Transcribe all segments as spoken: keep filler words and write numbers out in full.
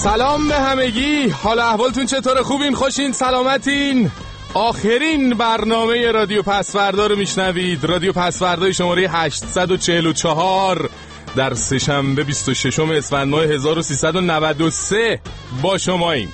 سلام به همگی، حال احوالتون چطوره؟ خوبین؟ خوشین؟ سلامتین؟ آخرین برنامه رادیو پسوردا رو میشنوید. رادیو پسوردای شماره هشتصد و چهل و چهار در سه‌شنبه بیست و ششم اسفند ماه هزار و سیصد و نود و سه با شماییم.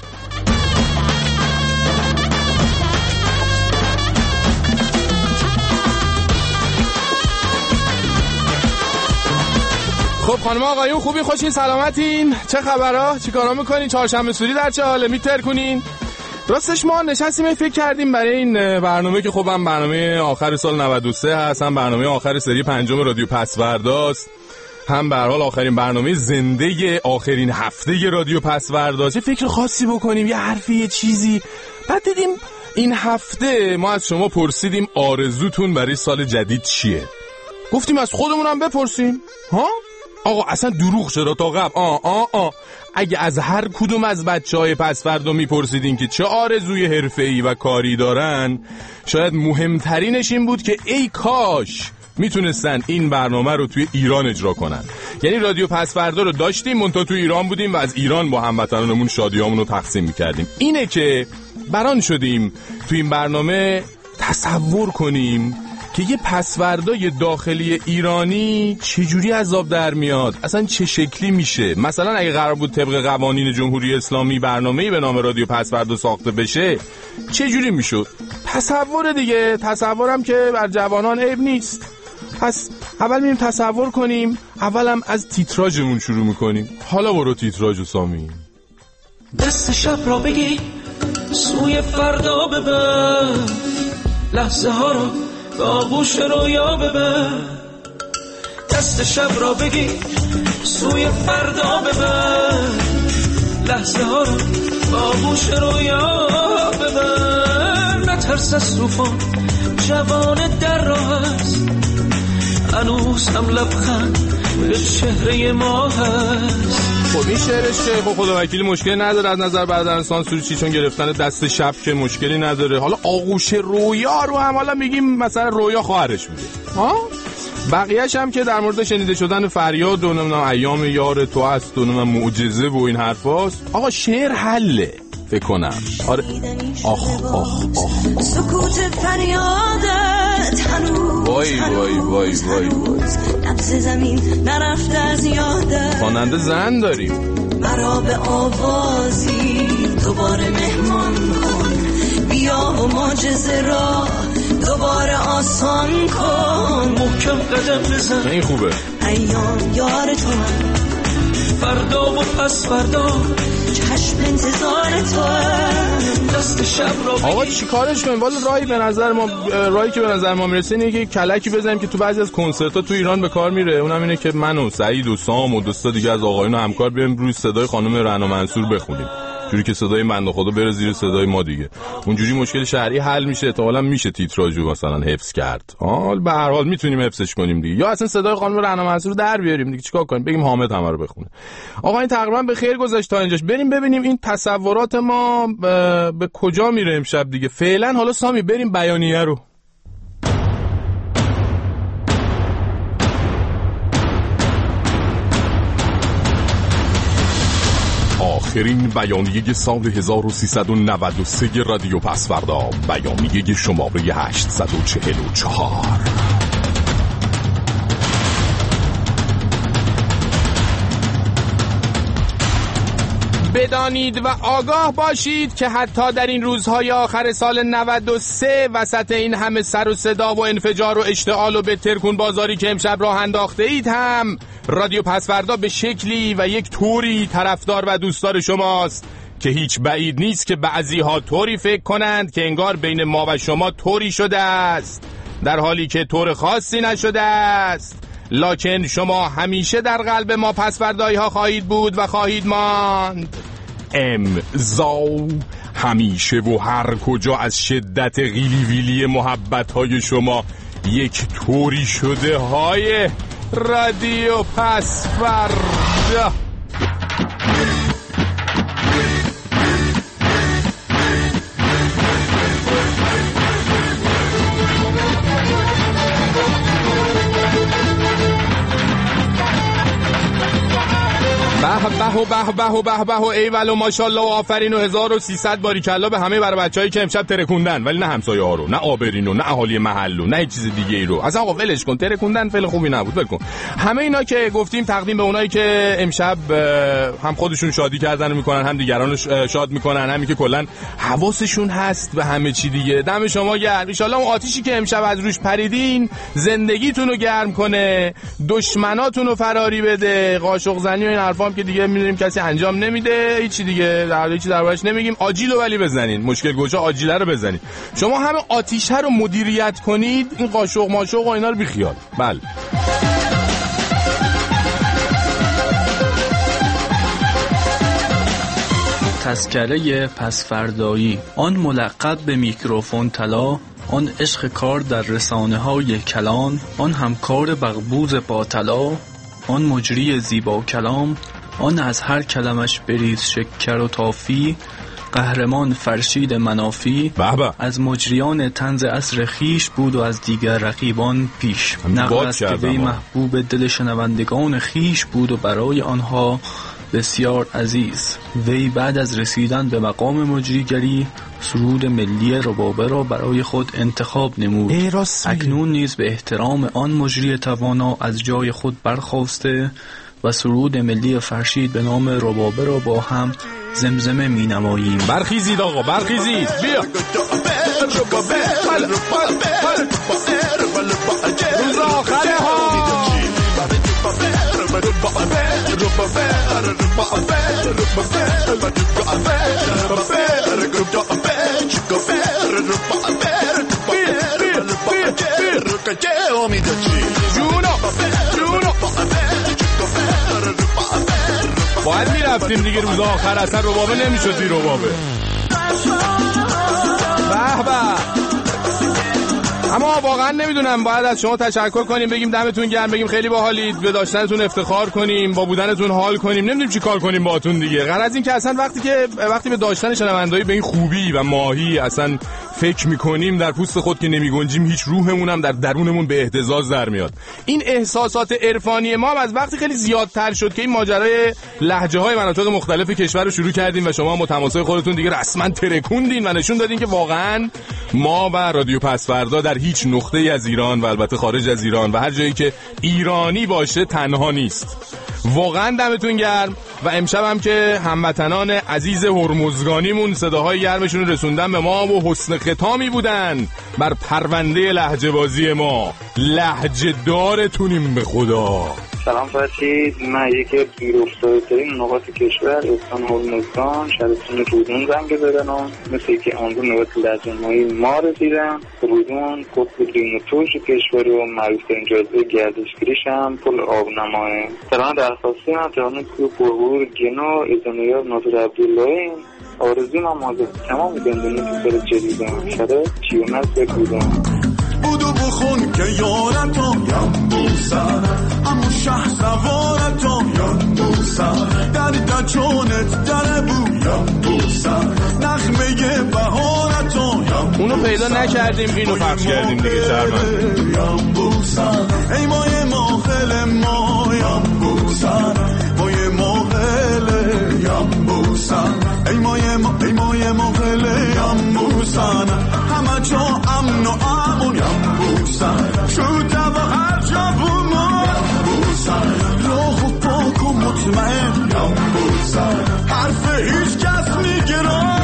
خب خانم آقایون خوبین؟ خوشین؟ سلامتین؟ چه خبرها؟ چی کارا میکنین؟ چهارشنبه سوری در چه حاله؟ میتر کنین؟ راستش ما نشستیم فکر کردیم برای این برنامه که خب هم برنامه آخر سال نود و سه هست، هم برنامه آخر سری پنجم رادیو پسورداست، هم به هر حال آخرین برنامه زنده آخرین هفته رادیو پسورداست. یه فکر خاصی بکنیم، یه حرفی، یه چیزی. بعد دیدیم این هفته ما از شما پرسیدیم آرزوتون برای سال جدید چیه؟ گفتیم از خودمون هم بپرسیم. ها؟ آقا اصلا دروغ چرا تا قبل؟ آه آه آه اگه از هر کدوم از بچهای پسوردا میپرسیدین که چه آرزوی حرفه‌ای و کاری دارن، شاید مهمترینش این بود که ای کاش میتونستن این برنامه رو توی ایران اجرا کنن. یعنی رادیو پسوردا رو داشتیم منتها تو ایران بودیم و از ایران با هموطنانمون شادیامون رو تقسیم میکردیم. اینه که بران شدیم توی این برنامه تصور کنیم که یه پسوردای داخلی ایرانی چجوری عذاب در میاد، اصلا چه شکلی میشه. مثلا اگه قرار بود طبق قوانین جمهوری اسلامی برنامه‌ای به نام رادیو پسوردا ساخته بشه چجوری میشد؟ تصور دیگه، تصورم که بر جوانان عیب نیست. پس اول میریم تصور کنیم، اولم از تیتراژمون شروع میکنیم. حالا برو تیتراژو سامی. دست شب را بگی سوی فردا ببر، لحظه ها رو به آغوش رویا ببر. دست شب را بگی سوی فردا ببر، لحظه ها رو به آغوش رویا ببر. نترس از طوفان، جوان در راه است، هنوز هم لبخند به چهره ما هست. خب این شعرش که خب خدا وکیلی مشکلی نداره از نظر برادران سانسوری چی، چون گرفتن دست شب که مشکلی نداره. حالا آغوش رویا رو هم حالا میگیم مثلا رویا خواهرش میگه ها. بقیه‌اش هم که در مورد شنیده شدن فریاد و نمیدونم ایام یار تو است و نمیدونم معجزه و این حرفاست. آقا شعر حله فکر کنم. آره آخ آخ آخ سکوت فریادت هنوز وای وای وای وای وای نبض زمین نرفته از یادت. خواننده زن داریم. مرا به آوازی دوباره مهمان کن، بیا و معجزه را دوباره آسان کن. محکم قدم بزن، این خوبه. ایام یار تو هم، فردا و پس فردا چشم انتظار تو هم. دست شب را بگی. آقا چی کارش کنیم؟ والا راهی به نظر ما راهی که به نظر ما میرسه اینه که کلکی بزنیم که تو بعضی از کنسرت‌ها تو ایران به کار میره. اونم اینه که من و سعید و سام و دوستا دیگه از آقایون و همکار بیایم روی صدای خانم رعنا منصور بخونیم، جوری که صدای بنده خدا بره زیر صدای ما دیگه. اونجوری مشکل شهری حل میشه. احتمالاً میشه تیتراژو مثلا حفظ کرد. آ به هر حال میتونیم حفظش کنیم دیگه، یا اصلا صدای خانم رعنا منصور رو در بیاریم دیگه. چیکار کنیم؟ بگیم حامد همه رو بخونه. آقا این تقریبا به خیر گذشت تا اینجاش. بریم ببینیم این تصورات ما به, به کجا میره امشب دیگه. فعلا حالا سامی بریم بیانیه رو. آخرین بیانیه سال هزار و سیصد و نود و سه رادیو پسوردا، بیانیه شماره هشتصد و چهل و چهار. بدانید و آگاه باشید که حتی در این روزهای آخر سال نود و سه وسط این همه سر و صدا و انفجار و اشتعال و بترکون بازاری که امشب راه انداخته اید هم رادیو پسوردا به شکلی و یک طوری طرفدار و دوستدار شماست که هیچ بعید نیست که بعضی ها طوری فکر کنند که انگار بین ما و شما طوری شده است، در حالی که طور خاصی نشده است. لکن شما همیشه در قلب ما پسوردایی ها خواهید بود و خواهید ماند. امضا همیشه و هر کجا از شدت غیلی ویلی محبت های شما یک طوری شده های رادیو پسوردا. به و به به و به به و ایول و ماشاءالله و آفرین و هزار و سیصد باریکلا به همه برای بچه‌هایی که امشب ترکوندن، ولی نه همسایه ها رو، نه آبرین و نه اهالی محل و نه هیچ چیز دیگه ای رو. اصلا آقا ولش کن، ترکوندن فعل خوبی نبود، ول کن. همه اینا که گفتیم تقدیم به اونایی که امشب هم خودشون شادی کردن و میکنن، هم دیگران رو شاد میکنن، همین که کلا حواسشون هست به همه چی دیگه. دم شما گرم. ان شاءالله اون آتیشی که امشب از روش پریدین زندگیتون رو گرم کنه، دشمناتون رو فراری بده. قاشق زنی و این حرفا هم که دیگه می‌دونیم کسی انجام نمیده، هیچ دیگه در هیچ دربارش نمیگیم. آجیلو ولی بزنین، مشکل گوشه آجیله رو بزنین. شما همه آتیشه رو مدیریت کنید، این قاشق ماشق و اینا رو بیخیال. بله. تذکره پسفردایی، آن ملقب به میکروفون طلا، آن عشق کار در رسانه های کلان، آن همکار بغبوز با طلا، آن مجری زیبا کلام، آن از هر کلمش بریز شکر و تافی، قهرمان فرشید منافی، بابا. از مجریان طنز عصر خیش بود و از دیگر رقیبان پیش. نقل است که وی محبوب دل شنوندگان خیش بود و برای آنها بسیار عزیز. وی بعد از رسیدن به مقام مجریگری سرود ملی ربابه را برای خود انتخاب نمود. اکنون نیز به احترام آن مجری توانا از جای خود برخاسته و سرود ملی فرشید به نام ربابه را با هم زمزمه می نماییم. برخیزید آقا، برخیزید، بیا. روز آخره ها. باید میرفتیم دیگه روز آخر، اصلا ربابه نمیشد بی ربابه. به به. اما واقعا نمیدونم، باید از شما تشکر کنیم، بگیم دمتون گرم، بگیم خیلی باحالید، به داشتنتون افتخار کنیم، با بودنتون حال کنیم، نمیدونیم چی کار کنیم باهاتون دیگه. غرض از این که اصلا وقتی که وقتی به داشتن شنوندایی به این خوبی و ماهی اصلا فکر میکنیم در پوست خود که نمیگنجیم، هیچ روحمون هم در درونمون به اهتزاز در میاد. این احساسات عرفانی ما از وقتی خیلی زیادتر شد که این ماجرای لهجه‌های مناطق مختلف کشور رو شروع کردیم و شما متماسک خودتون دیگه رسما ترکوندین و نشون دادین که واقعا ما و رادیو پسفردا در هیچ نقطه‌ای از ایران و البته خارج از ایران و هر جایی که ایرانی باشه تنها نیست. واقعا دمتون گرم. و امشب هم که هموطنان عزیز هرمزگانیمون صداهای گرمشون رسوندن به ما و حسن ختامی بودن بر پرونده لهجه بازی ما. لهجه دارتونیم به خدا. سلام فرشید، من یکی از بی‌افتاده‌ترین نقاط کشور استان هرمزگان شهرستان رودون زنگ زدنم، مثل که آن دو نقاط لهجه‌مایی ما رسیدم. رودون قطب قیمتوش کشور و معروف‌ترین جاذبه گردشگریش هم پل آبنماه. سلام درخواستی من تهران کو پرهور گنو ازنیار ناصر عبدالله. آرزوی من مازه تمام زندگی تو سر جدیدم شده چیونت بکودم. بودو بخون که یارتم یم بوسن، امو شه سوارتم یم بوسن، در دچونت در بو یم بوسن، نخمه بهارتم یم. اونو پیدا نکردیم، اینو پخش کردیم دیگه. شرمنده یم بوسن، ای مای ماخل ما یم بوسن، مای ماخل یم بوسن، ای مای ما ای مای ماخل یم بوسن، همه جا امن و امون یم بوسن، شده و هر جا بوما یم بوسن، راه و پاک و مطمئن یم بوسن، حرف هیچ کس میگرم.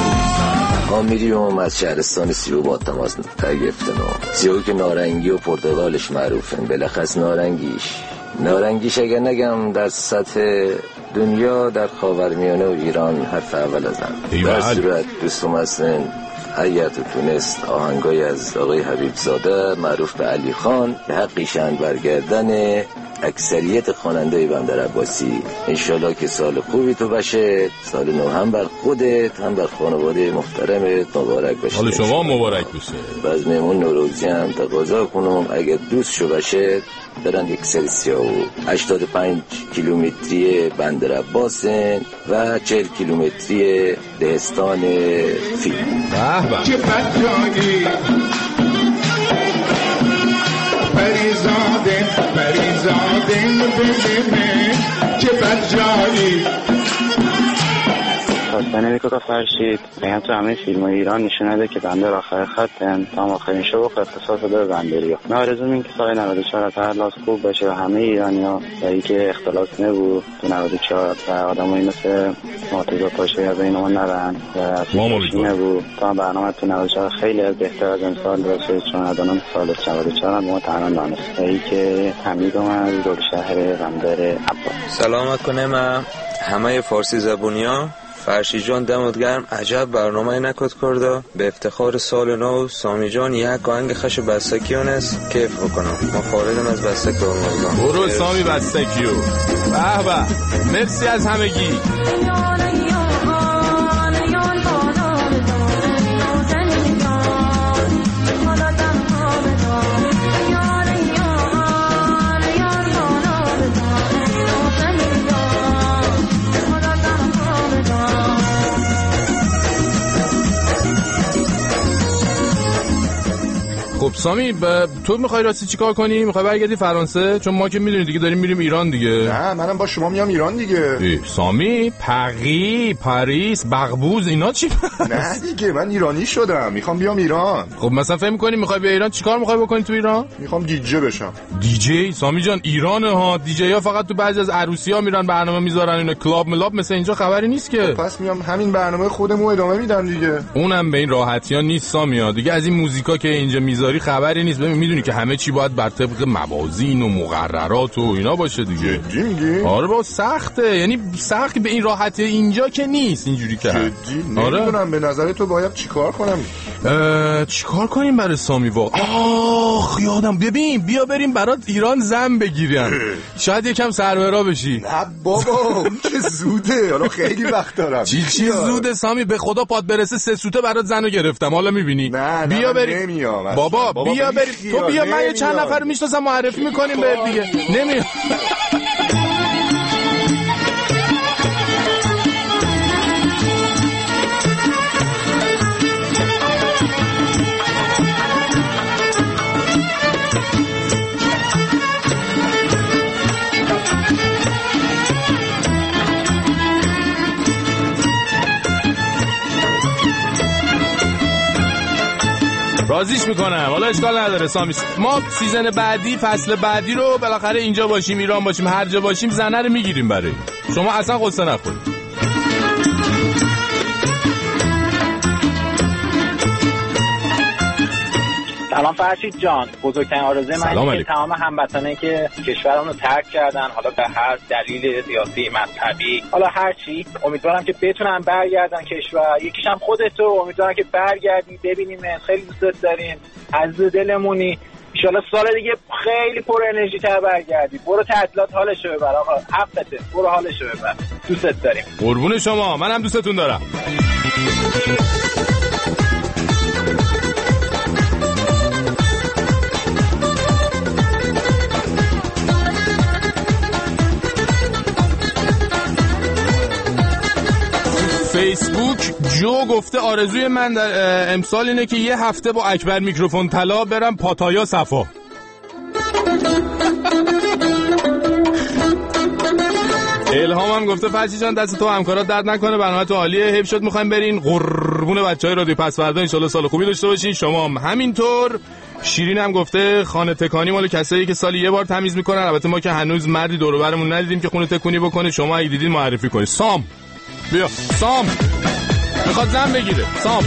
ما میریم از شهرستان سیو با تماس گرفتن و سیو که نارنگی و پرتغالش معروفن، بلخص نارنگیش نارنگیش اگر نگم در سطح دنیا در خاورمیانه و ایران حرف اول ازم. در صورت دوستم هستن حیات تونست آهنگای از آقای حبیب زاده معروف به علی خان که حقیشن برگردن اکثریت خواننده بندر عباسی. انشالله که سال خوبی تو باشه، سال نو هم بر خودت هم بر خانواده محترمت مبارک باشه. حال شما مبارک باشه. باز مهمون نوروزی هم تقاضا کنم اگه دوست شو باشه برن یک سلسیا و هشتاد و پنج کیلومتری بندر عباسن و چهل کیلومتری دهستان فیل. به به چه بدجایی پریزاده پریزاده بده چه بدجایی نمیکوکا فرشید میگم تو همه فیلم ایران نشون نده که بندر آخر خطن تا آخرین شو اختصاص داره بندریا. من آرزو این که سال نود و چهار هر لاس خوب باشه و همه ایرانیا و اینکه اختلاط نبود تو نود و چهار و آدمایی مثل مرتضی پاشایی از این ما نرن و فیلمش نبود تا برنامه تو نود و چهار خیلی بهتر از امسال باشه چون آدم سال نود و چهار ما تمام دانست و اینکه حمیدم از دور شهر بندر عباس. سلامت کنه من همه فارسی زبونیا فرشی جان دمت گرم. عجب برنامه نکت کرده. به افتخار سال نو سامی جان یک آهنگ خش بستکیون است کیف بکنم. ما خارجم از بستک دارم. برو سامی بستکیو. به به مرسی از همگی. خب سامی ب... تو میخوای راستی چیکار کنی؟ میخوای برگردی فرانسه؟ چون ما که میدونی دیگه داریم میریم ایران دیگه. نه منم با شما میام ایران دیگه. سامی پری پاریس بغبوز اینا چی؟ نه دیگه من ایرانی شدم میخوام بیام ایران. خب مثلا فهم می‌کنی میخوای بیا ایران چیکار میخوای بکنی تو ایران؟ میخوام دیجی بشم. دیجی سامی جان ایرانه ها. دیجی ها فقط تو بعضی از عروسی‌ها میرن برنامه میذارن اینا کلاب ملاب مثل اینجا خبری نیست که. پس میام همین برنامه خودمو ادامه میدم دیگه. اونم به این راحتی‌ها نیست سامی دیگه. از این موزیکا که اینجا میذاری خبری نیست. ببین میدونی که همه چی باید بر طبق موازین و مقررات و اینا باشه دیگه. جدی میگی؟ آره با سخته. یعنی سخت به این راحتی اینجا که نیست اینجوری که. جدی نمیدونم. آره. به نظر تو باید چیکار کنم؟ چیکار کنیم برای سامی واقعا؟ آخ یادم. ببین بیا بریم برات ایران زن بگیریم. شاید یکم سرورا بشی. نه بابا اون که زوده. حالا خیلی وقت دارم. چی چی زوده سامی؟ به خدا پات برسه سه سوته برات زنو گرفتم. حالا میبینی. نه بیا نه بریم. نمیام. بابا, بابا بیا بریم. تو بیا من یه چند نفر میشناسم معرفی میکنیم بهت دیگه. نمیام. رازیش میکنم. حالا اشکال نداره سامی. ما سیزن بعدی فصل بعدی رو بالاخره اینجا باشیم ایران باشیم هر جا باشیم زنه رو میگیریم برای شما. اصلا قصه نخورید. سلام فرشید جان. بزرگترین آرزوی من اینه که تمام هموطنانی که کشورمون رو ترک کردن حالا به هر دلیل سیاسی مذهبی حالا هر چی امیدوارم که بتونن برگردن کشور. یکیش هم خودت رو امیدوارم که برگردی ببینیم. خیلی دوست داریم عزیز دلمونی. ان شاءالله سال دیگه خیلی پر انرژی تر برگردی. برو تعطیلات حالشو ببر آقا. حقته. برو حالشو ببر. دوستت داریم. قربون شما. منم دوستتون دارم. فیسبوک جو گفته آرزوی من در امسال اینه که یه هفته با اکبر میکروفون طلا برم پاتایا صفا. الهام هم گفته فرشی جان دست تو همکارات درد نکنه برنامه تو عالیه. حیف شد میخوایم برین قربون بچهای رادیو پس فردا ان شاء الله سال خوبی داشته باشین. شما هم همینطور. شیرین هم گفته خانه تکانی مال کسایی که سالی یه بار تمیز میکنن. البته ما که هنوز مردی دور و برمون ندیدیم که خونه تکونی بکنه. شما اگه دیدین معرفی کنید. سام بیا. سام میخواد زن بگیره. سام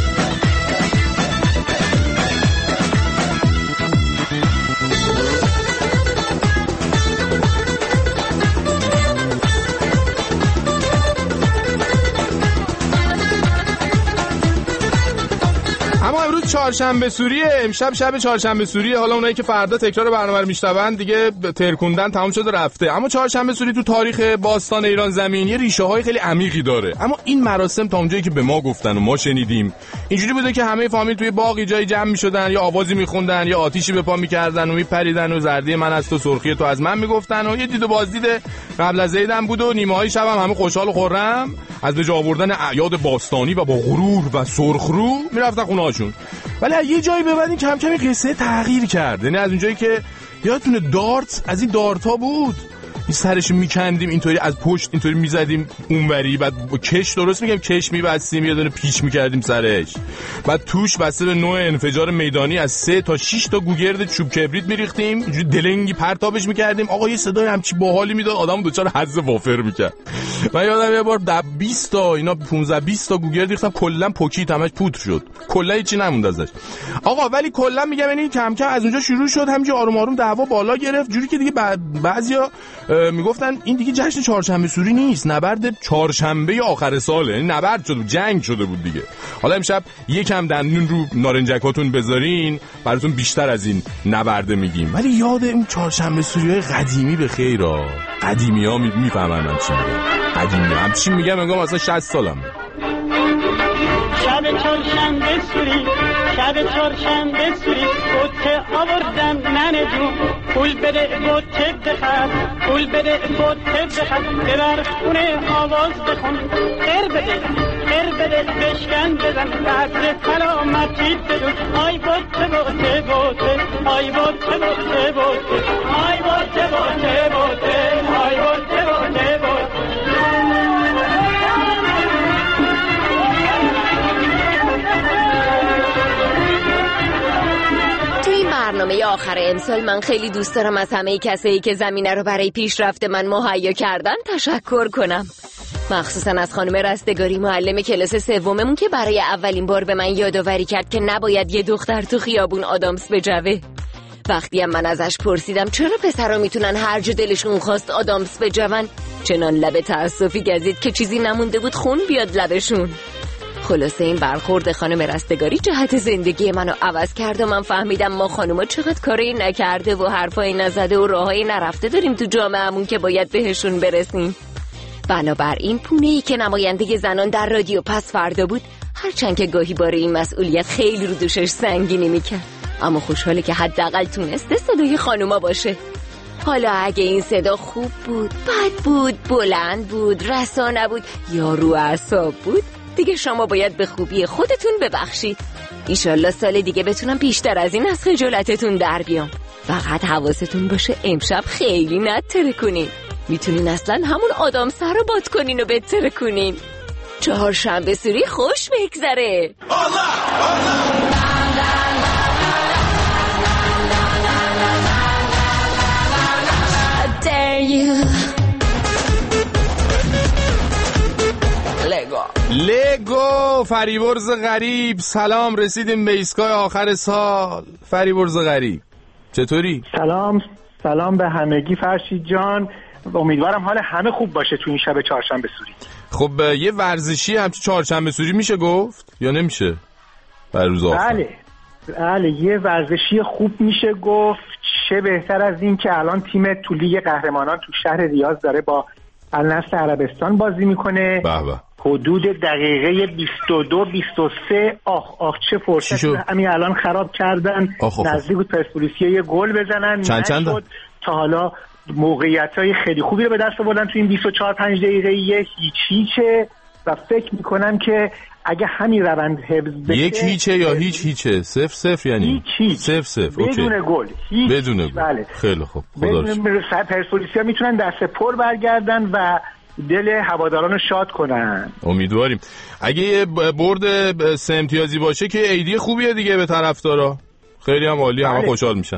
اما امروز چهارشنبه سوریه. امشب شب چهارشنبه سوریه. حالا اونایی که فردا تکرار برنامه رو میشنون دیگه ترکوندن تمام شده رفته. اما چهارشنبه سوری تو تاریخ باستان ایران زمین یه ریشه های خیلی عمیقی داره. اما این مراسم تا اونجایی که به ما گفتن و ما شنیدیم اینجوری بوده که همه فامیل توی باغی جای جمع میشدن یا آوازی میخوندن یا آتیشی به پا میکردن و میپریدن و زردی من از تو سرخی تو از من میگفتن و یه دید و بازدید قبل از عیدم بود و نیمه های شب هم همه خوشحال و خرم از به جا آوردن اعیاد باستانی و با غرور و سرخرو میرفتن خونه هاشون. ولی یه جایی به بعد این کم کم این قصه تغییر کرد. یعنی از اونجایی که یادتونه دارت از این دارت ها بود این سرشو میکندیم اینطوری از پشت اینطوری میزدیم اونوری، بعد با کش درست میگم کش میبستیم یه دونه پیچ میکردیم سرش، بعد توش بسته به نوع انفجار میدانی از سه تا شش تا گوگرد چوب کبریت میریختیم، اینجوری دلنگی پرتابش میکردیم. آقا یه صدای همچی باحالی میداد، آدم دوچار حظ وافر میکرد. من یادم یه بار بیست تا اینا پانزده بیست تا گوگرد ریختم، کلا پوکیت همش پودر شد، کلا هیچی نموند ازش. آقا ولی کلا میگم یعنی کم کم از اونجا شروع شد همینجوری آروم آروم دعوا بالا گرفت، جوری که دیگه بعضیا میگفتن این دیگه جشن چهارشنبه سوری نیست، نبرد چهارشنبه آخر ساله، یعنی نبرد شده، جنگ شده بود دیگه. حالا امشب یکم دندون رو نارنجکاتون بذارین براتون بیشتر از این نبرده میگیم. ولی یاد اون چهارشنبه سوریای قدیمی به خیرا، قدیمی‌ها میفهمن من چی میگم، قدیمی هم چی میگم، انگار مثلا شصت سالم. شب چهارشنبه سوری، شب چهارشنبه سوری، بوته آوردن ننه جون، پول بده بوته بخر، پول بده بوته بخر، ببر خونه آواز بخون، خیر بده خیر بده بشکن بزن، بحث سلامتی بدون، آی بوته بوته بوته، آی بوته بوته بوته، آی بوته بوته بوته، آی بوته بوته بوته. برنامه آخر امسال من خیلی دوست دارم از همه کسایی که زمینه رو برای پیشرفت من مهیا کردن تشکر کنم، مخصوصا از خانم رستگاری معلم کلاس سوممون که برای اولین بار به من یادآوری کرد که نباید یه دختر تو خیابون آدامس بجوه. وقتی هم من ازش پرسیدم چرا پسرا میتونن هر جا دلشون خواست آدامس بجون، چنان لب تأسفی گزید که چیزی نمونده بود خون بیاد لبشون. خلاصه این برخورد خانم رستگاری جهت زندگی منو عوض کرد و من فهمیدم ما خانوما چقدر کاری نکرده و حرفایی نزده و راهایی نرفته داریم تو جامعهمون که باید بهشون برسیم. بنابراین پونه‌ای که نماینده زنان در رادیو پس فردا بود، هرچند که گاهی باره این مسئولیت خیلی رو دوشش سنگینی میکرد، اما خوشحاله که حداقل تونسته صدای خانوما باشه. حالا اگه این صدا خوب بود، بد بود، بلند بود، رسا نبود یا رو اعصاب بود، دیگه شما باید به خوبی خودتون ببخشید. ایشالله سال دیگه بتونم بیشتر از این از خجالتتون در بیام. فقط حواستون باشه امشب خیلی نتره کنین، میتونین اصلا همون آدم سر رو باد کنین و بتره کنین. چهارشنبه سوری خوش بگذره. لگو فریبرز غریب، سلام، رسیدیم به ایستگاه آخر سال. فریبرز غریب چطوری؟ سلام سلام به همگی فرشید جان، امیدوارم حال همه خوب باشه تو این شب چهارشنبه سوری. خب یه ورزشی همچه چهارشنبه سوری میشه گفت یا نمیشه؟ بر روز آخر بله بله یه ورزشی خوب میشه گفت. چه بهتر از این که الان تیم تو لیگ قهرمانان تو شهر ریاض داره با النصر عربستان بازی میکنه. به به. حدود دقیقه بیست و دو بیست و سه آخ آخ چه فرصتی همین الان خراب کردن. آخ آخ. نزدیک بود پرسپولیسیا یه گل بزنن، چند چند تا حالا موقعیت‌های خیلی خوبی رو به دست آوردن تو این بیست و چهار پنج دقیقه یه هیچ هیچه و فکر میکنم که اگه همین روند حفظ بشه یک هیچه یا هیچ هیچه صفر صفر یعنی هیچ هیچ صفر صفر بدون گل بدون گل. بله. خیلی خوب خدا رو شکر. پرسپولیسیا میتونن دست پر برگردن و دل هواداران رو شاد کنن. امیدواریم. اگه یه برد سه امتیازی باشه که ایدی خوبیه دیگه به طرفدارا، خیلی هم عالی، همه خوشحال میشن.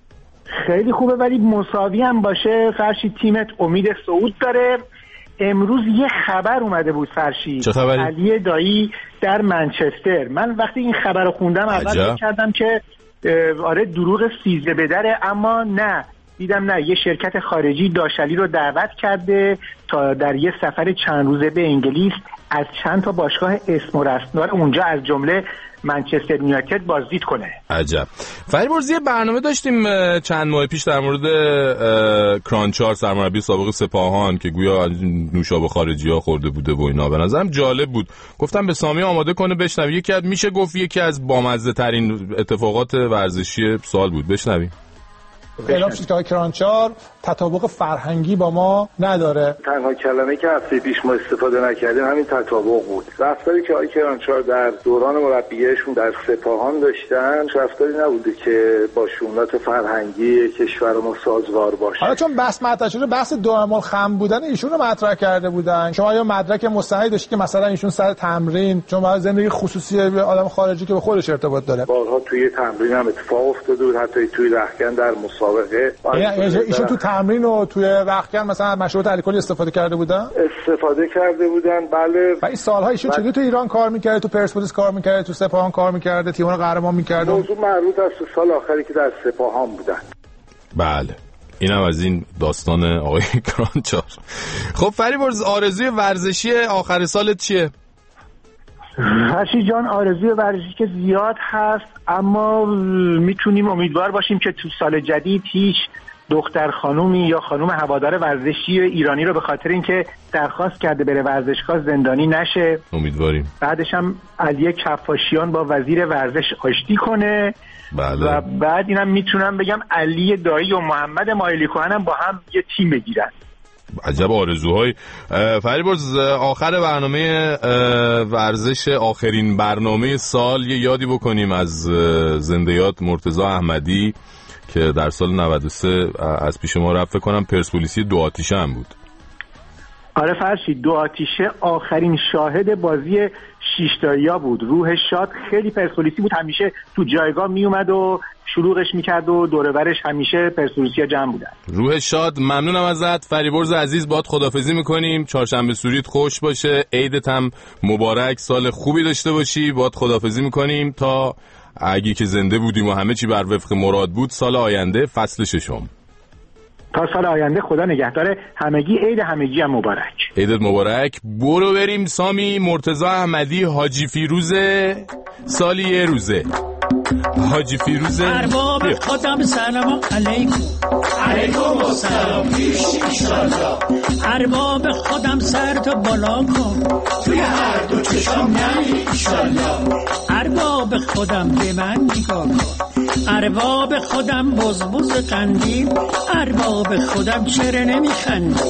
خیلی خوبه، ولی مساوی هم باشه فرشید تیمت امید صعود داره. امروز یه خبر اومده بود فرشید، چه خبری؟ علی دایی در منچستر. من وقتی این خبر رو خوندم اول فکر کردم که آره دروغ سیزده بدره، اما نه، دیدم نه، یه شرکت خارجی داشلی رو دعوت کرده تا در یه سفر چند روزه به انگلیس از چند تا باشگاه اسم و رسمدار اونجا از جمله منچستر یونایتد بازدید کنه. عجب. فریبرز یه برنامه داشتیم چند ماه پیش در مورد کرانچار، سرمربی سابق سپاهان که گویا نوشابه خارجی ها خورده بوده و اینا. به نظرم جالب بود، گفتم به سامی آماده کنه بشنوی. یکی از میشه گفت یکی از بامزه ترین اتفاقات ورزشی سال بود. بشنویم. اعلام شد که آقای کرانچار تطابق فرهنگی با ما نداره. تنها کلمه که هفته پیش ما استفاده نکردیم همین تطابق بود. رفتاری که آقای کرانچار در دوران مربیگریشون در سپاهان داشتن رفتاری نبوده که با شؤونات فرهنگی کشور ما سازگار باشه. حالا چون بحث مطرح شده بحث دائم خم بودن ایشون رو مطرح کرده بودن، شما یا مدرک مستندی داشتید که مثلا ایشون سر تمرین چون برای زندگی خصوصی آدم خارجی که به خودش ارتباط داره بارها توی تمرین هم اتفاق افتاده بود، حتی توی رختکن در مسابقه. یعنی ایشون تو تمرین و توی رختکن مثلا مشروبات الکلی استفاده کرده بودن؟ استفاده کرده بودن بله. و این سال‌ها ایشون چطور تو ایران کار می‌کرد، تو پرسپولیس کار می‌کرد، تو سپاهان کار می‌کرد، تیم‌ها رو قهرمان می‌کرد؟ موضوع مربوط است به سال آخری که در سپاهان بودن. بله اینم از این داستان آقای کرانچار. خب فریبرز آرزوی ورزشی آخر سالت چیه؟ فرشید جان آرزوی ورزشی که زیاد هست، اما میتونیم امیدوار باشیم که تو سال جدید هیچ دختر خانومی یا خانوم هوادار ورزشی ایرانی رو به خاطر اینکه درخواست کرده بره ورزشگاه زندانی نشه. امیدواریم. بعدش هم علی کفاشیان با وزیر ورزش آشتی کنه. بله. و بعد اینم میتونم بگم علی دایی و محمد مایلی کوهن هم با هم یه تیم بگیرن. عجب آرزوهای. فریبرز آخر برنامه ورزش، آخرین برنامه سال، یه یادی بکنیم از زنده یاد مرتضی احمدی که در سال نود و سه از پیش ما رفت. فکر کنم پرسپولیسی دو آتیشه هم بود. آره فرشید، دو آتیشه آخرین شاهد بازی شیشتایی‌ها بود. روح شاد خیلی پرسپولیسی بود، همیشه تو جایگاه می اومد و شلوغش میکرد و دور برش همیشه پرسپولیسی‌ها جمع بودن. روح شاد، ممنونم ازت فریبرز عزیز، باهات خداحافظی میکنیم. چهارشنبه سوریت خوش باشه، عیدت هم مبارک، سال خوبی داشته باشی. باهات خداحافظی میکنیم تا اگه که زنده بودیم و همه چی بر وفق مراد بود، سال آینده فصل ششم. تا سال آینده خدا نگهدار همگی، عید همگی هم مبارک. عیدت مبارک. برو بریم سامی. مرتضی احمدی حاجی فیروزه سالی یه روزه. حاجی فیروزه ارباب خودم سلام علیکم. علیکم السلام پیش ایشالله. ارباب خودم سر تو بالا کن، توی هر دو چشم نمی ایشالله. ارباب خودم به من نگاه کن، ارباب خودم بزبز قندیل، ارباب خودم چرا نمیخندی؟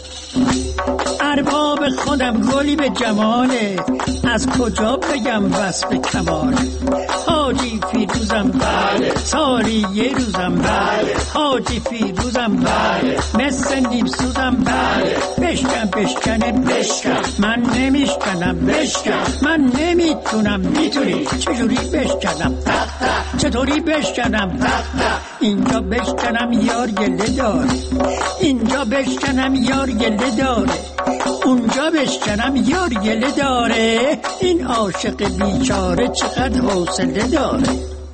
ارباب خودم گلی به جماله، از کجا بگم وصف کماله؟ حاجی فیروزم بله، سالی یه روزم بله، حاجی فیروزم بله، مثل نیم سوزم بله. بشکن بشکنه بشکن، من نمیشکنم بشکن، من نمیتونم میتونی. چجوری بشکنم؟ تق تق. چطوری بشکنم؟ تق تق. اینجا بشکنم یار گله داره، اینجا بشکنم یار گله داره، اونجا بشکنم یار گله داره. این عاشق بیچاره چقدر حوصله داره.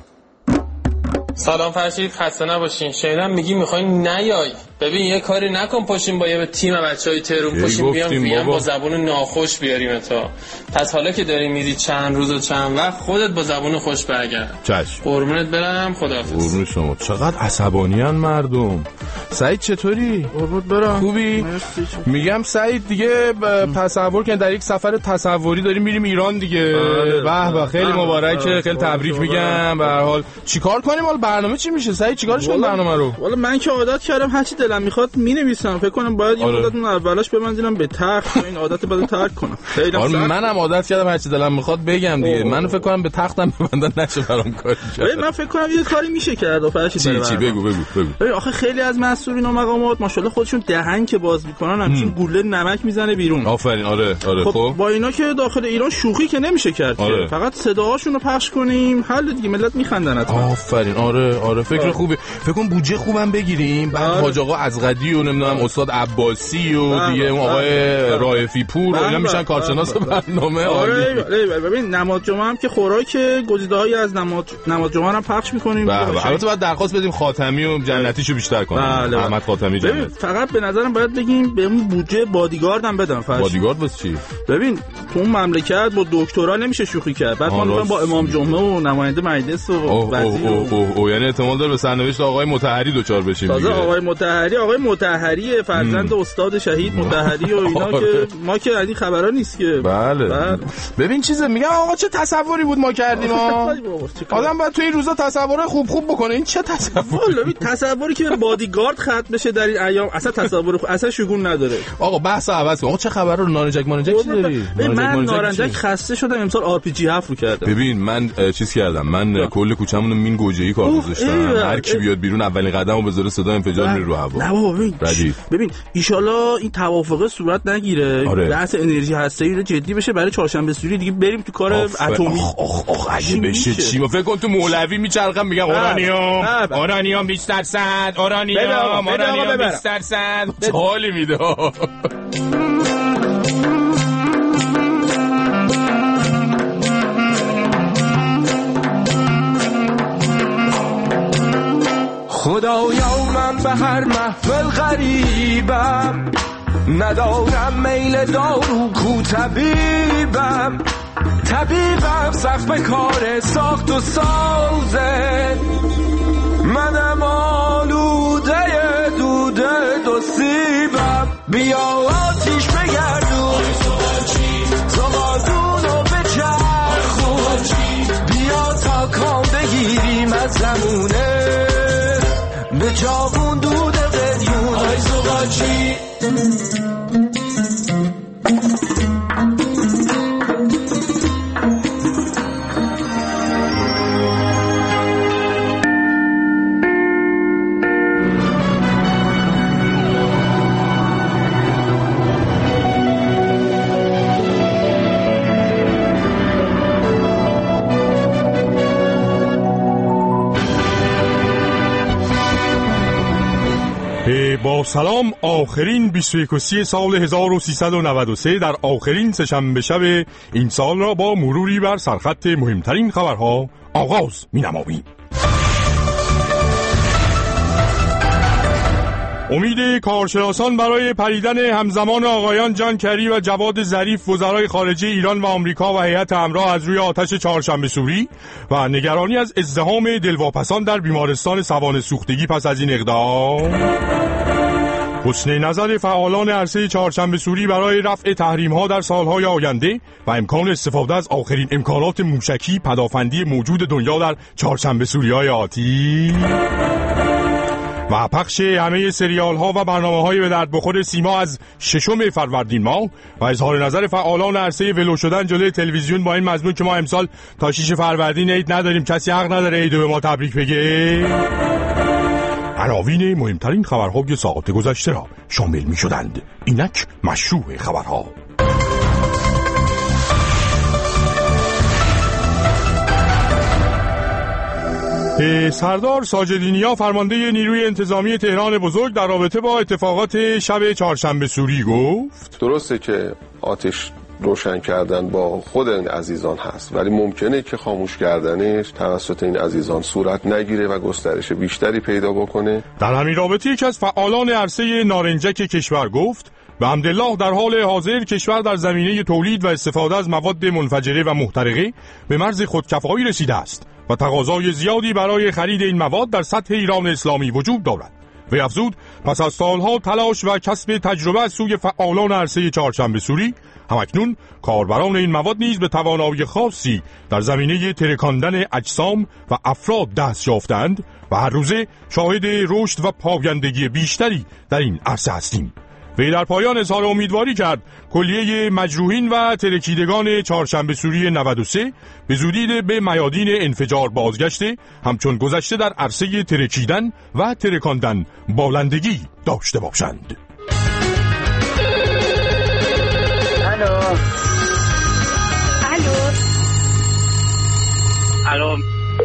سلام فرشید، خسته نباشین. شنیدم میگی میخواین نیای. ببین یه کاری نکن پاشیم با یه تیم بچهای تهران پاشیم بیام ویم با زبون ناخوش بیاریم تا. پس حالا که داری میری چند روز و چند وقت، خودت با زبون خوش برگرد. چشم. قربونت برم، خداحافظ. قربون شما. چقدر عصبانیان مردم. سعید چطوری؟ قربونت برم. خوبی؟ میگم سعید دیگه تصور کن در یک سفر تصوری داریم میریم ایران دیگه. به به خیلی مبارکه، خیلی تبریک میگم. به هر حال چیکار کنیم؟ حالا برنامه چی میشه؟ سعید چیکارش کنیم برنامه رو؟ والا من که عادت کردم هرچی دلم میخواد مینویسم. فکر کنم باید این عادتون اولش ببندینم به تخت و این عادت بعد ترک کنم. خیلی آره منم عادت کردم هرچی دلم میخواد بگم دیگه. من فکر کنم به تختم ببندن نشه برام کاری کرد. من فکر کنم یه کاری میشه کرد. فرشید چی چی بگو بگو بگو. ببین آخه خیلی از مسئولین و مقامات ماشاءالله خودشون دهن که باز میکنن همچین گوله نمک میزنه بیرون. آفرین. آره آره. خب, خب با اینا که داخل ایران شوخی که نمیشه کرد. آره. فقط صداهاشون رو پخش کنیم حل دیگه، ملت میخندن حتما. آفرین. آره آره فکر آره. خوبه. فکر کنم بودجه خوبم بگیریم. بعد آره. حاج آقا ازغدی و نمیدونم استاد عباسی و دیگه اون آقای رائفی پور و اینا میشن کارشناس برنامه. آره ببین نماز جمعه هم که خوراک گزیده‌هایی از نماز نماز جمعه هم پخش می‌کنیم. البته باید درخواست بدیم خاتمی و جنتیشو بیشتر کنه. احمد خاتمی جنت. فقط به نظرم باید بگیم بهمون بودجه بادیگارد هم بدن. فرض بادیگارد واسه چی؟ ببین تو اون مملکت با دکترا نمیشه شوخی کرد. بعد ما می‌خوایم با امام جمعه و نماینده مجلس و وزیر او یعنی احتمال داره به سرنوشت آقای مطهری دوچار بشیم. تازه آقای مطهری ولی آقای مطهری فرزند استاد شهید مطهری و اینا که ما که این خبرا نیست که. بله. بله. ببین چیزه میگم آقا چه تصوری بود ما کردیم ها. آدم باید تو این روزا تصور خوب خوب بکنه. این چه تصوری؟ تصوری که بادیگارد ختم بشه در این ایام اصلا تصور خوب اصلا شگون نداره. آقا بحث عوض کن. آقا چه خبره رو نارنجک ماننجک چی داری؟ من نارنجک خسته شدم امسال آر پی جی هفت رو کردم. ببین من چیز کردم. من کل کوچه‌مون مین گوجه‌ای کار گذاشتم. هر کی بیاد بیرون اولین قدمو بذاره صدا انفجار میره رو هوا. نه بابا ببین. ببین ان شاءالله این توافقه صورت نگیره. آره. بحث انرژی هسته‌ای رو جدی بشه برای چهارشنبه سوری دیگه بریم تو کار اتمی. آخ آخ اگه بشه چی؟ فکر کن تو مولوی میچرخم میگم اورانیوم اورانیوم بیست درصد اورانیوم اورانیوم بیست درصد حالی میده. خدایا من به هر محفل غریبم، ندارم میل دارو کو طبیبم، طبیبم سخت به کار ساخت و سازه، منم آلوده دوده دو سیبم، بیا آتیش بگردون زغادونو بچرخون، بیا تا کام بگیریم از زمونه به جاغون دود قلیون. آی زغاچی با سلام، آخرین بیست و یکم سال هزار و سیصد و نود و سه در آخرین سه‌شنبه شب این سال را با مروری بر سرخط مهمترین خبرها آغاز می‌نماییم. امید کارشناسان برای پریدن همزمان آقایان جان کری و جواد ظریف وزرای خارجه ایران و آمریکا و هیئت همراه از روی آتش چهارشنبه سوری و نگرانی از ازدحام دلواپسان در بیمارستان سوانح سوختگی پس از این اقدام، حسن نظر فعالان عرصه چهارشنبه سوری برای رفع تحریم‌ها در سالهای آینده و امکان استفاده از آخرین امکانات موشکی پدافندی موجود دنیا در چهارشنبه سوری‌های آتی، و پخش همه سریال ها و برنامه های به درد بخور سیما از ششم فروردین ماه و اظهار نظر فعالان عرصه ولو شدن جلوی تلویزیون با این مضمون که ما امسال تا شش فروردین عید نداریم، کسی حق نداره عیدو به ما تبریک بگه. عناوین مهمترین خبرهای ساعت گذشته را شامل می شدند. اینک مشروع خبرها. سردار ساجدینیا فرمانده نیروی انتظامی تهران بزرگ در رابطه با اتفاقات شب چهارشنبه سوری گفت درسته که آتش روشن کردن با خود این عزیزان هست، ولی ممکنه که خاموش کردنش توسط این عزیزان صورت نگیره و گسترش بیشتری پیدا بکنه. در همین رابطه یکی از فعالان عرصه نارنجک کشور گفت به حمدالله در حال حاضر کشور در زمینه تولید و استفاده از مواد منفجره و محترقه به مرز خودکفایی رسیده است و تقاضای زیادی برای خرید این مواد در سطح ایران اسلامی وجود دارد. و افزود پس از سالها تلاش و کسب تجربه از سوی فعالان عرصه چهارشنبه سوری، همکنون کاربران این مواد نیز به توانایی خاصی در زمینه ترکاندن اجسام و افراد دست یافتند و هر روزه شاهد رشد و پایندگی بیشتری در این عرصه هستیم. و در پایان اظهار امیدواری کرد کلیه مجروحین و ترکیدگان چهارشنبه سوری نود و سه به زودی به میادین انفجار بازگشته، همچون گذشته در عرصه ترکیدن و ترکاندن بالندگی داشته باشند. الو الو الو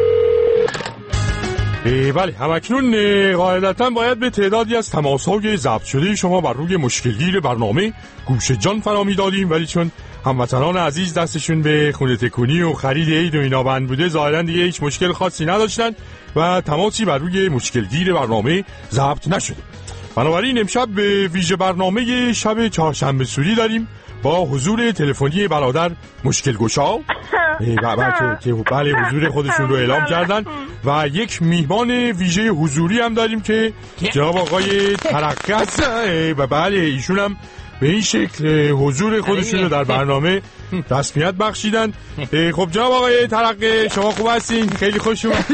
بله، همکنون قاعدتاً باید به تعدادی از تماس‌های ضبط شده شما بر روی مشکلگیر برنامه گوش جان فرامی دادیم، ولی چون هموطنان عزیز دستشون به خونه تکونی و خرید عید و اینا بند بوده، ظاهراً دیگه هیچ مشکل خاصی نداشتن و تماسی بر روی مشکلگیر برنامه ضبط نشده. بنابراین امشب به ویژه برنامه شب چهارشنبه سوری داریم با حضور تلفنی برادر مشکل گشا که بله حضور خودشون رو اعلام کردن و یک میهمان ویژه حضوری هم داریم که جناب آقای ترقه هستن و بله ایشون هم به این شکل حضور خودشون رو در برنامه رسمیت بخشیدن. خب جناب آقای ترقه شما خوب هستین؟ خیلی خوش اومد.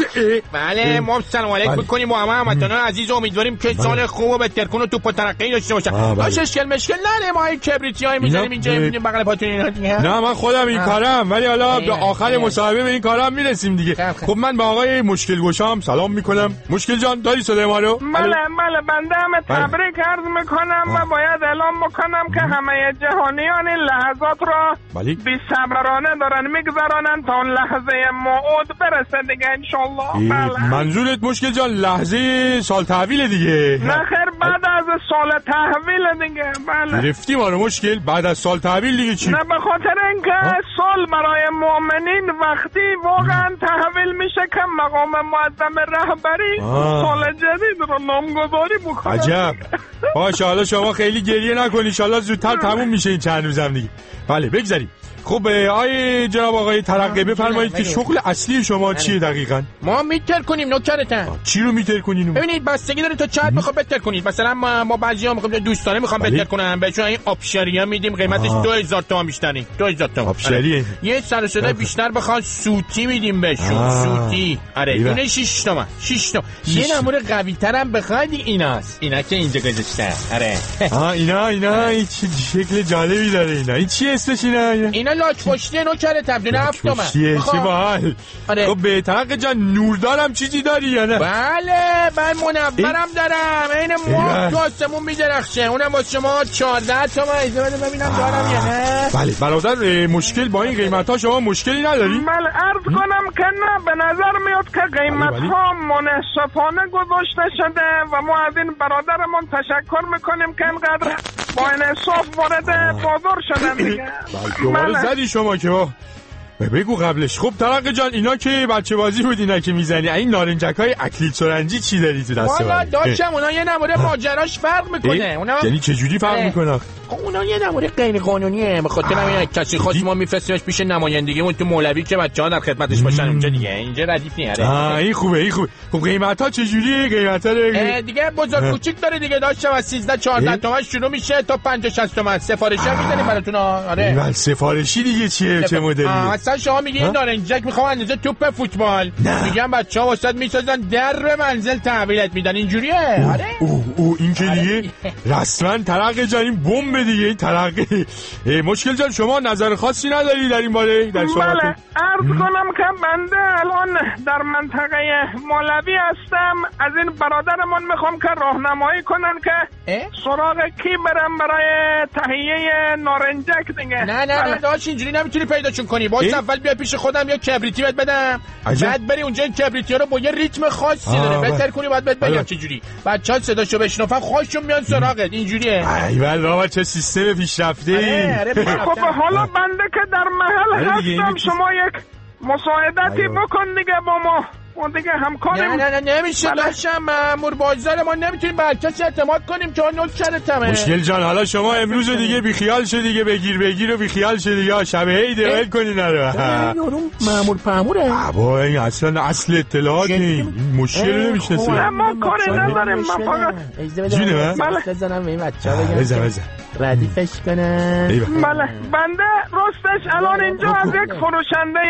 بله ما سلام علیکم می‌کنیم با همه هموطنان عزیز، امیدواریم که سال خوب و بهترکن و توپ و ترقی داشته باشن. باش اشکال مشکل نه، ما این کبریتیای می‌ذاریم اینجا می‌بینیم بغل پاتون اینا دیگه. نه من خودم این کارم، ولی حالا به آخر مصاحبه به این کارم میرسیم دیگه. خب من با آقای مشکل گشام سلام می‌کنم. مشکل جان داری صدای ما رو؟ بله بله بنده هم تبریک عرض می‌کنم و باید اعلام بکنم که همه جهانیان این لحظات را بی صبرانه دارن میگذرانن تا اون لحظه موعود برسه دیگه انشالله. بله. منظورت مشکل جان لحظه سال تحویل دیگه؟ نه خیر بعد از سال تحویل دیگه. بله گرفتی ما رو مشکل بعد از سال تحویل دیگه چی؟ نه به خاطر اینکه سال برای مؤمنین وقتی واقعا تحویل میشه که مقام معظم رهبری سال جدید رو نامگذاری بکنه. عجب. باشه حالا شما خیلی گریه نکنی، ان شاءالله زودتر تموم میشه این چند روزم دیگه. بله بگذاریم. خب آقای جناب آقای ترقه بفرمایید که شغل اصلی شما چیه دقیقاً؟ ما میتر کنیم نوکرتن. چی رو میتر کنین؟ ببینید بستگی داره تا چقدر میخواد بتر کنید. مثلا ما ما بعضیا میخوام دوستانه میخوام بتر کنن، بهشون این آبشاریا میدیم قیمتش دو هزار تومان بیشتری. دو هزار تومان. آبشاری. یه سر صدا بیشتر بخوان سوتی میدیم بهشون. سوتی. آره دونه شش تومان. شش تومان. یه نمونه قوی ترم بخواید ایناست. اینا که اینجا گذاشتن. آره. آ اینا اینا این شکل جالبی داره اینا. این چی اسمش اینا؟ لاک پشتی نوکر تبدیل هفت تومن. چیه چی باحال. خب به ترقه جان نوردارم چیزی داری یا نه؟ بله من منورم دارم، این ماه تو آسمون میدرخشه، اونم واسه شما چهارده تومن. اجازه بده ببینم دارم یا نه. بله برادر مشکل با این قیمت ها شما مشکلی نداری؟ بله عرض کنم که نه، به نظر میاد که قیمت ها منصفانه گذاشته شده و ما از این برادرمون تشکر میکنیم که اینقدر با انصاف وارد بازار شدن دیگه. دوباره زدی شما که با بگو قبلش. خب ترقه جان اینا که بچه بازی بود اینا که میزنی، این نارنجک های اکلیل سرنجی چی داری تو دسته؟ والا داشتم اونا یه نموره ماجراش فرق میکنه. اونا یعنی چه جوری فرق میکنه؟ اونا یه نموره غیر قانونیه، به خاطر همین کسی خواست ما میفرستیمش پیش نمایندگیمون تو مولوی که بچه‌ها در خدمتش باشن اونجا دیگه. اینجا ردیف نیاره. آ این خوبه این خوبه. خب قیمتا چه جوریه؟ قیمتا دیگه بزرگ کوچیک داره دیگه. داشتم از سیزده چهارده تومن شروع میشه تا پنجاه شصت تومن. سفارشی میدونی براتون. آره این سفارشی دیگه چیه؟ چه مدلی؟ مثلا شما میگی این نارنجک میخوام اندازه توپ فوتبال، میگم بچه‌ها واسط میسازن در منزل تحویلت میدن. اینجوریه. آره او او این که دیگه رسما ترقه جان این بمب دیگه. این ترقه مشکل جان شما نظر خاصی نداری در این باره در صحبت؟ بله عرض کنم که بنده الان در منطقه مولوی هستم. از این برادرمون میخوام که راهنمایی کنن که سراغ کی برم برای تهیه نارنجک دیگه. نه نه نه داش اینجوری نمیتونی پیداشون کنی. باید اول بیا پیش خودم یا کبریتی بهت بدم، بعد بری اونجا این کبریتی ها رو با یه ریتم خاصی داره بهتر کنی. باید بهت بگم چه جوری بچه‌ها صداشو بشنفن خودشون میان سراغت. اینجوریه. ایول بابا چه سیستم پیشرفته. خب حالا بنده که در محل هستم شما یک مساعدتی بکن دیگه با ما. اون دیگه همکاریم. نه نه نه نمیشه. داشتم مأمور بازار ما نمیتونیم بر کسی اعتماد کنیم که نوک کرتمه. مشکل جان حالا شما امروز دیگه بی خیال شد دیگه. بگیر بگیر و بی خیال شد دیگه. شب عید ول کنین نره. یارو مأمور پاموره. بابا این اصلا اصل اطلاعات این مشکل رو نمیشناسه. ما کاری نداریم. ما فقط جونه من بزنم به این بچه‌ها بگم بزن بزن ردیفش کنن. بله بنده راستش الان اینجا از یک فروشنده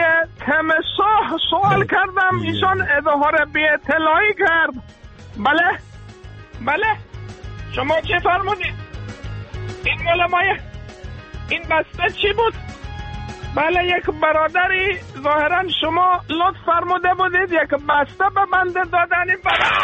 تمساح سوال کردم. ایشان اظهار بی اطلاعی کرد. بله بله شما چه فرمودید؟ این مال مایه این بسته چی بود؟ بله یک برادری ظاهرا شما لطف فرموده بودید یک بسته به بنده دادن. این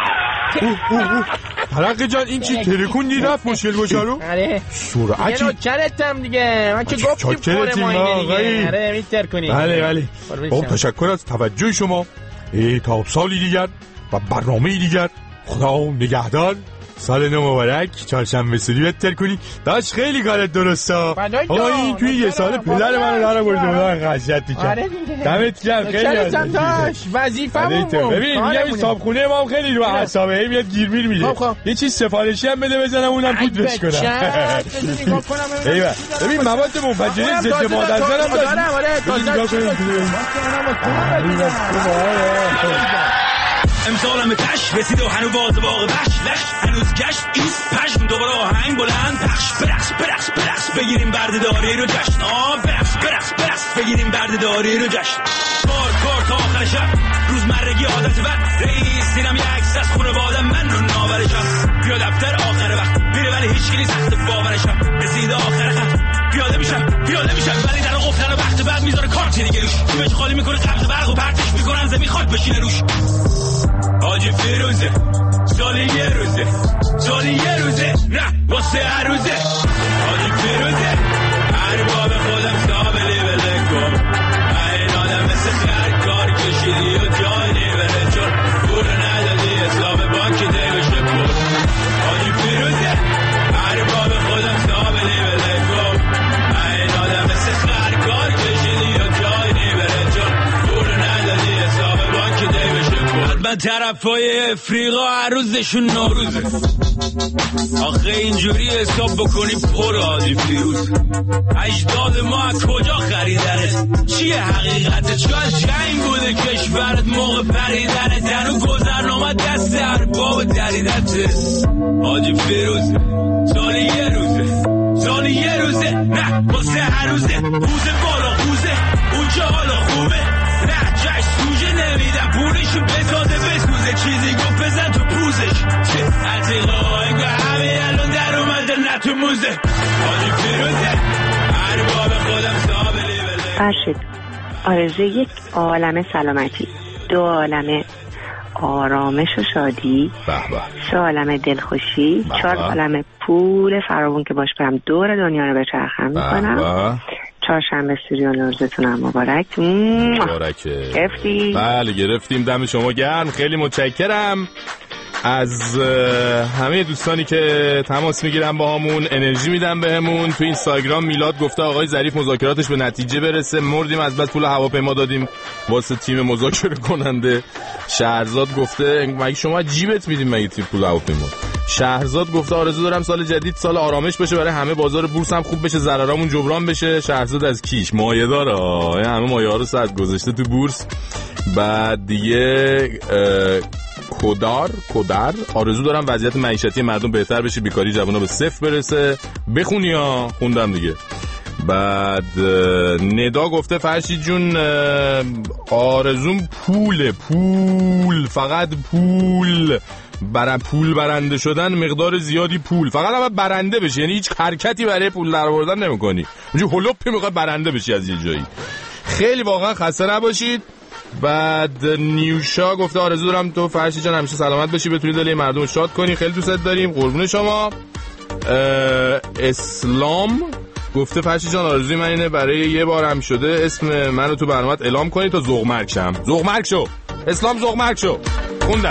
ترقه جان این چی ترکوندی رفت مشکل گشارو؟ آره سرعتی یه نوکرتم دیگه. من که گفتیم پور ماینه دیگه. آره میتر کنی. بله بله خب تشکر از توجه شما. تا سالی دیگر و برنامه دیگر. خدا نگهدار. سال نو مبارک، چهارشنبه سوری بهتر کنی. داش خیلی کارت درسته. آقا این توی یه سال پدر منو داره برده بودن خشیت کرد. دمت گرم خیلی عالی. داش وظیفه‌مون بود. ببین میگم این صابخونه ما خیلی رو اعصابه، هی میاد گیر میر میده. یه چیز سفارشی هم بده بزنم اونم پود بش کنم. ایول ببین مواد منفجره ضد مادرزن هم دارم. آره نگاه امسالم تش رسید و هنو باز باغ بش لش هنوز گشت ایست پشم دوباره آهنگ بلند پخش برقص برقص برقص بگیریم بردهداری رو جشن آه برقص برقص برقص بگیریم بردهداری رو جشن کار کار تا آخر شب روزمرگی عادت بد رئیس دیدم یه عکس از خانواده من رو ناورشم بیا دفتر آخر وقت میره ولی هیچ کی نیست سخت باورشم رسید آخر خط پیاده میشم پیاده میشم ولی در قفلن و وقت بعد میذاره کارت دیگه روش جیبش خالی میکنه قبض برق و پرتش میکنن زمین خاک بشینه روش حاجی فیروزه سالی یه روزه سالی یه روزه نه واسه هر روزه حاجی فیروزه هر باب خودم سابلی بله کن این آدم مثل خرد کار کشیدی و جای نیبره چون پول ندادی حساب بانکی دیگشه پول حاجی فیروزه هر باب خودم سابلی بله کن این آدم مثل خرد کار کشیدی و جای نیبره چون پول ندادی حساب بانکی دیگشه پول من طرفای افریقا هر روزشون نوروزه آخه اینجوری حساب بکنی پر حاجی فیروز اجداد ما از کجا خریدنه چیه حقیقته چون جنگ بوده کشورت موقع پریدنه تنو گذرنامه دست ارباب دریدته حاجی فیروز سالی یه روزه سالی یه روزه نه واسه هر روزه روزه بالا خوزه اونجا حالا خوبه نه جشن سوژه نمیدم پولشو بتازه بسوزه چیزی گفت بزن تو پوزش چه عتیقا انگاه همه الان در اومده نه تو موزه حاجی فیروزه هر باب خودم سابلی بله فرشید آرزوی یک عالم سلامتی دو عالم آرامش و شادی سه عالم دلخوشی چهار عالم پول فراوون که باش برم دور دنیا رو بچرخم میکنم چهارشنبه سوری و نوروزتون هم مبارک. مبارکه. گرفتی؟ بله گرفتیم. دم شما گرم. خیلی متشکرم از همه دوستانی که تماس میگیرن با همون، انرژی میدن بهمون. تو اینستاگرام میلاد گفته آقای ظریف مذاکراتش به نتیجه برسه، مردیم از بس پول هواپیما دادیم واسه تیم مذاکره کننده. شهرزاد گفته مگه شما جیبت میدیم مگه تیم پول هواپیما. شهرزاد گفته آرزو دارم سال جدید سال آرامش بشه برای همه، بازار بورس هم خوب بشه، ضررامون جبران بشه. شهرزاد از کیش مایه داره، همه مایه ها رو صد گذاشته تو بورس. بعد دیگه کدار کدر آرزو دارم وضعیت معیشتی مردم بهتر بشه، بیکاری جوونا به صفر برسه. بخونی ها خوندم دیگه. بعد ندا گفته فرشید جون آرزوم پول پول فقط پول برای پول برنده شدن، مقدار زیادی پول، فقط هم برنده بشی، یعنی هیچ حرکتی برای پول در آوردن نمی‌کنی، اونجوری هلوپی میخواد برنده بشی از یه جایی. خیلی واقعا خسته نباشید. بعد نیوشا گفته آرزو دارم تو فرشید جان همیشه سلامت بشی، بتونی دل مردم رو شاد کنی، خیلی دوستت داریم، قربون شما. اسلام گفته فرشید جان آرزوی من اینه برای یه بار هم شده اسم منو تو برنامه‌ت اعلام کنی تا ذوق‌مرگ شم. ذوق‌مرگ شو اسلام، ذوق‌مرگ شو. خوندم.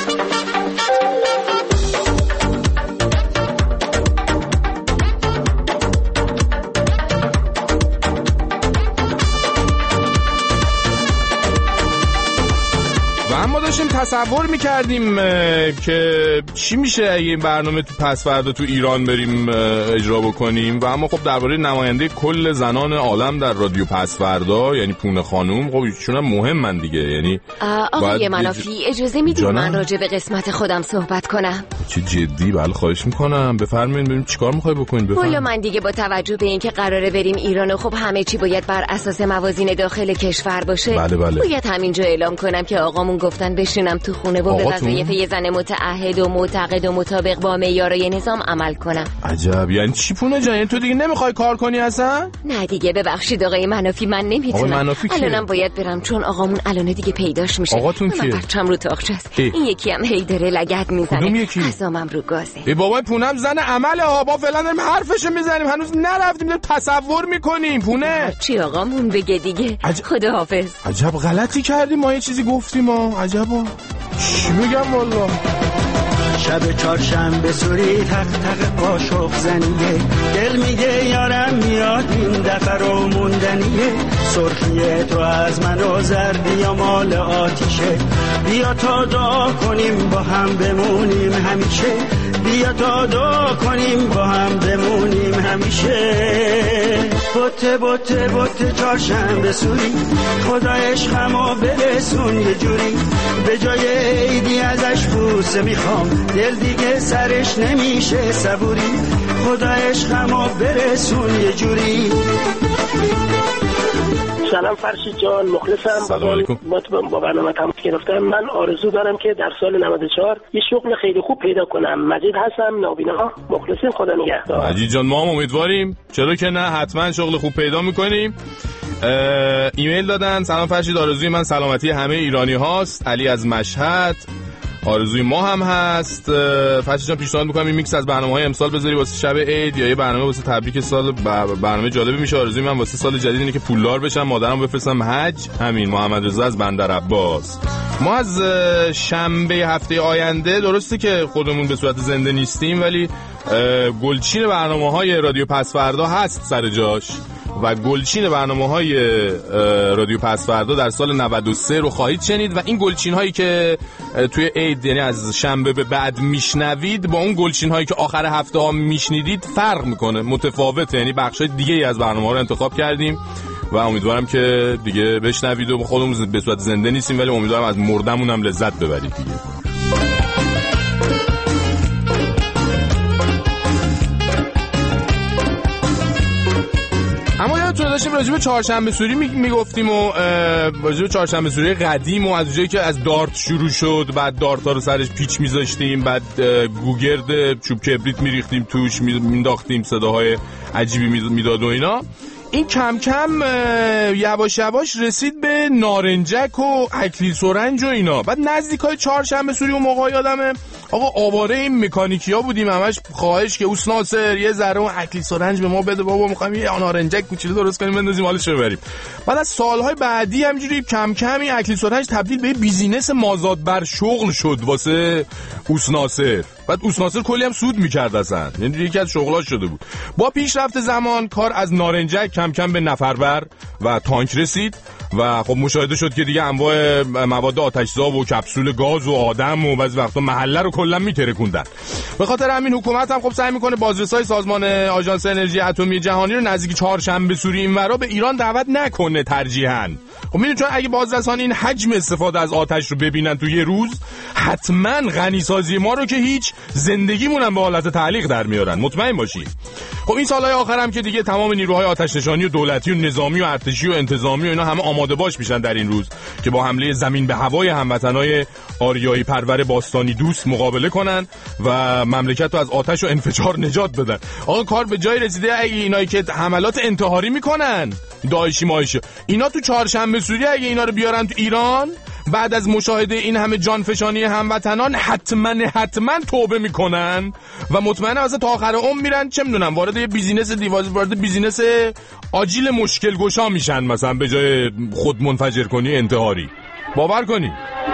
اما داشتیم تصور میکردیم که چی میشه اگه این برنامه تو پس فردا تو ایران بریم اجرا بکنیم، و اما خب درباره نماینده کل زنان عالم در رادیو پس فردا یعنی پونه خانوم، خب ایشون هم مهمن دیگه. یعنی آقای منافی اجازه میدید من راجع به قسمت خودم صحبت کنم؟ چه جدی؟ بله خواهش میکنم بفرمایید. ببینیم چیکار میخوای بکنید. بفرمایید. والا من دیگه با توجه به اینکه قراره بریم ایران و خب همه چی باید بر اساس موازین داخل کشور باشه، بله بله. باید همینجا اعلام کنم که آقامون گفتن بشینم تو خونه و به وظایف یه زن متعهد و معتقد و مطابق با معیارهای نظام عمل کنم. عجب. یعنی چی پونه جان؟ تو دیگه نمیخوای کار کنی اصلا؟ نه دیگه ببخشید آقای منافی من نمیتونم. الانم باید برم چون آقامون الان دیگه پیداش میشه. آقاتون کیه؟ بچم رو تاقچه است. این یکی هم هیدره لگد میزنه. قسمم رو گازه. ای بابا پونم زن عمله ها، با فعلا داریم حرفشو میزنیم، هنوز نرفتیم داریم تصور میکنیم. پونه چی آقامون بگه دیگه. عج... خداحافظ. عجب غلطی کردیم ما، یه چیزی گفتیم ما. عجبا چی بگم والله. شب چهارشنبه سوری تق تق قاشق زنیه دل میگه یارم میاد این دفعه رو موندنیه سرخی تو از من و زردی یا مال آتیشه بیا تا دعا کنیم با هم بمونیم همیشه بیا تا دعا کنیم با هم بمونیم همیشه بوته بوته بوته چهارشنبه سوری خدا عشقمو برسون یه جوری به جای عیدی ازش بوسه میخوام دل دیگه سرش نمیشه صبوری خدا عشقمو برسون یه جوری. سلام فرشید جان، مخلصم. سلام علیکم. با تو با برنامه تماس گرفتم. من آرزو دارم که در سال نود و چهار یه شغل خیلی خوب پیدا کنم. مجید هستم، نابینا. مخلصیم، خدا نگهدار. مجید جان ما هم امیدواریم، چرا که نه، حتما شغل خوب پیدا میکنیم. ایمیل دادن سلام فرشید، آرزوی من سلامتی همه ایرانی هاست. علی از مشهد. آرزوی ما هم هست. فرشید جان پیشنهاد میکنم این میکس از برنامه‌های امسال بذاری واسه شب عید یا یه برنامه واسه تبریک سال، برنامه جالبی میشه. آرزوی من واسه سال جدید اینه که پولدار بشم، مادرم بفرستم حج. همین. محمد رضا از بندر عباس. ما از شنبه هفته آینده، درسته که خودمون به صورت زنده نیستیم ولی گلچین برنامه‌های رادیو پسفردا هست سر جاش و گلچین برنامه‌های رادیو پسفردا در سال نود و سه رو خواهید شنید و این گلچین هایی که توی عید یعنی از شنبه به بعد میشنوید با اون گلچین هایی که آخر هفته ها میشنیدید فرق میکنه، متفاوته. یعنی بخشای دیگه از برنامه‌ها رو انتخاب کردیم و امیدوارم که دیگه بشنوید و خودمون به صورت زنده نیستیم ولی امیدوارم از مردمون هم لذت ببرید دیگه. اما یادتونه داشتیم راجع به چهارشنبه سوری میگفتیم و راجع به چهارشنبه سوری قدیم و از جایی که از دارت شروع شد، بعد دارت‌ها رو سرش پیچ میذاشتیم، بعد گوگرد چوب کبریت میریختیم توش، مینداختیم، صداهای عجیبی میداد و اینا. این کم کم یواش یواش رسید به نارنجک و اکلیل سرنج و اینا. بعد نزدیکای چهارشنبه سوری اون موقع یادمه آقا آواره این مکانیکیا بودیم، همش خواهش که اوس ناصر یه ذره اون اکلیل سرنج به ما بده بابا، می‌خوایم یه نارنجک کوچولو درست کنیم بندازیم حالش رو ببریم. بعد از سالهای بعدی همینجوری کم کم این اکلیل سرنج تبدیل به بیزینس مازاد بر شغل شد واسه اوس ناصر. بعد اوس ناصر کلی هم سود می‌کرد اصلا، یعنی یکی از شغلاش شده بود. با پیشرفت زمان کار از نارنجک کم کم به نفربر و تانک رسید و خب مشاهده شد که دیگه انواع مواد آتش‌زا و کپسول گاز و آدم و بعضی وقتا محله رو کلا میترکوندن. به خاطر همین حکومت هم خب سعی میکنه بازرسای سازمان آژانس انرژی اتمی جهانی رو نزدیک چهارشنبه سوری اینورا به ایران دعوت نکنه ترجیحاً. خب میدونید چون اگه بازرسان این حجم استفاده از آتش رو ببینن تو یه روز، حتما غنیسازی ما رو که هیچ، زندگیمون هم به حالت تعلیق در میارن، مطمئن باشید. خب این سالهای آخر هم که دیگه تمام نیروهای آتش نشانی و دولتی و نظامی و ارتشی و انتظامی و اینا همه آماده باش میشن در این روز که با حمله زمین به هوای هموطنای آریایی پرور باستانی دوست مقابله کنن و مملکت رو از آتش و انفجار نجات بدن. آقا کار به جای رسیده اگه اینایی که حملات انتحاری میکنن، داعشی مایشه، اینا تو چهارشنبه سوری اگه اینا رو بیارن تو ایران بعد از مشاهده این همه جانفشانی هموطنان حتما حتما توبه میکنن و مطمئنم واسه تا آخر عمر میرن چه میدونم وارد یه بیزینس دیواز وارد بیزینس آجیل مشکل گشا میشن، مثلا به جای خود منفجر کنی انتحاری. باور کنی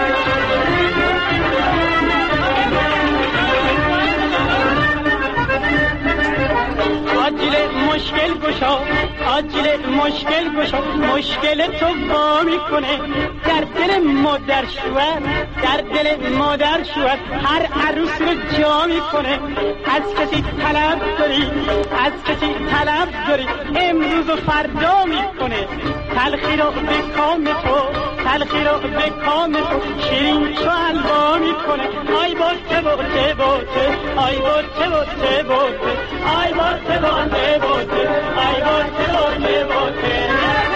مشکل گشا آجیل مشکل گشا مشکل تو با میکنه در دل مادر شوهر در دل مادر شوهر هر عروس رو جا میکنه. از کسی طلب داری از کسی طلب داری امروز و فردا میکنه. تلخی رو به کام تو تلخی رو به کام تو شیرین چو حلوا میکنه. آی باته باته باته آی باته باته باته آی باته باته باته آی باته باته باته.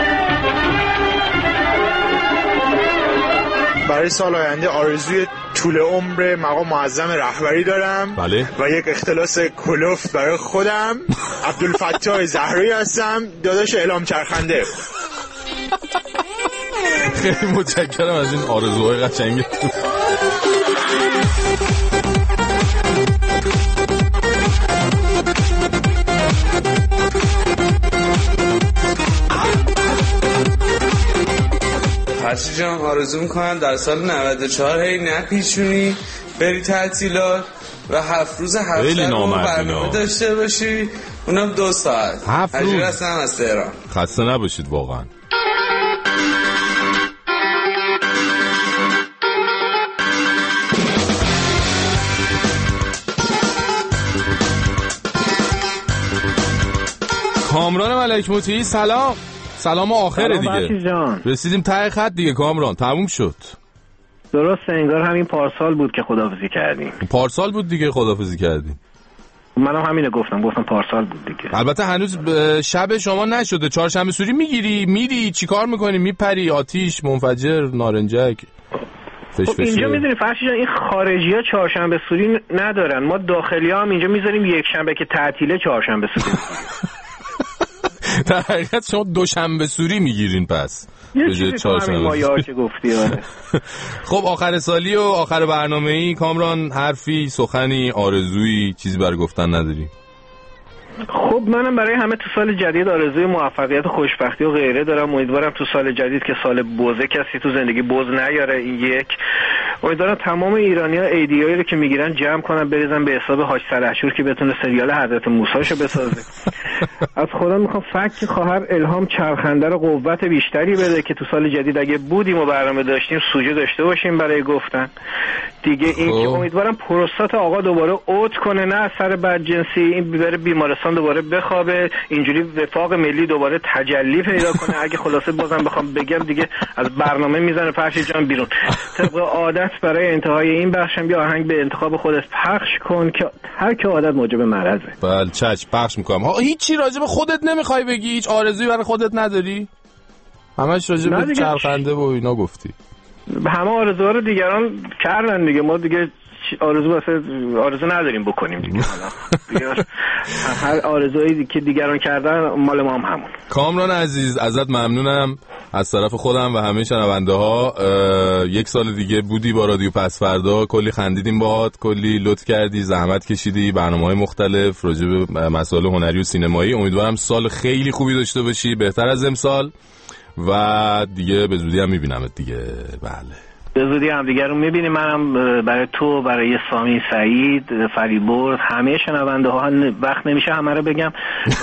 برای سال آینده آرزوی طول عمر مقام معظم رهبری دارم. بله. و یک اختلاس کلوفت برای خودم. عبدالفتاح زهرایی هستم، داداش اعلام چرخنده. خیلی متشکرم از این آرزوهای قشنگتون. فرشی جان آرزو میکنم در سال نود و چهار هی نپیچونی بری تعطیلات و هفت روز هفته رو برنامه داشته باشی، اونم دو ساعت. هفت روز هستم از تهران. خسته نباشید واقعا. کامران ملک موتی سلام. سلام آخره دیگه رسیدیم ته خط دیگه کامران، تموم شد. درسته، انگار همین پارسال بود که خداحافظی کردیم. پارسال بود دیگه خداحافظی کردیم. منم همینو گفتم گفتم پارسال بود دیگه. البته هنوز شب شما نشده، چهارشنبه سوری میگیری میری چیکار میکنی؟ میپری آتیش منفجر نارنجک فش خب اینجا میدونی فرشی جان این خارجی ها چهارشنبه سوری ندارن، ما داخلی ها هم اینجا میذاریم یک شنبه که تعطیله چهارشنبه سوری. در حقیقت شما دوشنبه سوری میگیرین پس یه چیزی تو همین مایه‌ها که گفتی. خب آخر سالی و آخر برنامه‌ای کامران، حرفی سخنی آرزویی چیزی برای گفتن نداری؟ خب منم برای همه تو سال جدید آرزوی موفقیت و خوشبختی و غیره دارم. امیدوارم تو سال جدید که سال بوزه کسی تو زندگی بوز نیاره. این یک. امیدوارم تمام ایرانی‌ها ایدیایی رو که میگیرن جمع کنن بریزن به حساب حاج سلحشور که بتونه سریال حضرت موسیشو بسازه. از خدا میخوام فک خواهر الهام چرخنده رو قوت بیشتری بده که تو سال جدید اگه بودیم و برنامه داشتیم سوژه داشته باشیم برای گفتن. دیگه این که امیدوارم پروستات آقا دوباره اوت کنه، نه از سر بدجنسی این بره بیمارستان دوباره بخوابه، اینجوری وفاق ملی دوباره تجلی پیدا کنه. اگه خلاصه بازم بخوام بگم دیگه از برنامه میزنه فرشی جان بیرون. طبق عادت برای انتهای این بخشم بیا آهنگ به انتخاب خودت پخش کن که هر که عادت موجب مرضه. بله چش پخش میکنم. ها هیچی راجع به خودت نمیخوای بگی؟ هیچ آرزویی برای خودت نداری؟ همش راجع به چرخنده و اینا گفتی. همه آرزوها رو دیگران کردن دیگه، ما دیگه آرزو واسه آرزو نداریم بکنیم دیگه. حالا هر آرزویی که دیگران کردن مال ما هم همون. کامران عزیز ازت ممنونم از طرف خودم و همه شنونده ها. یک سال دیگه بودی با رادیو پس فردا، کلی خندیدیم باهات، کلی لطف کردی، زحمت کشیدی، برنامه‌های مختلف راجع به مسائل هنری و سینمایی. امیدوارم سال خیلی خوبی داشته باشی، بهتر از امسال، و دیگه به زودی هم میبینمت دیگه. بله به زودی هم دیگه رو میبینیم. منم برای تو، برای سامی، سعید، فریبرز، همه شنونده ها وقت نمیشه همه رو بگم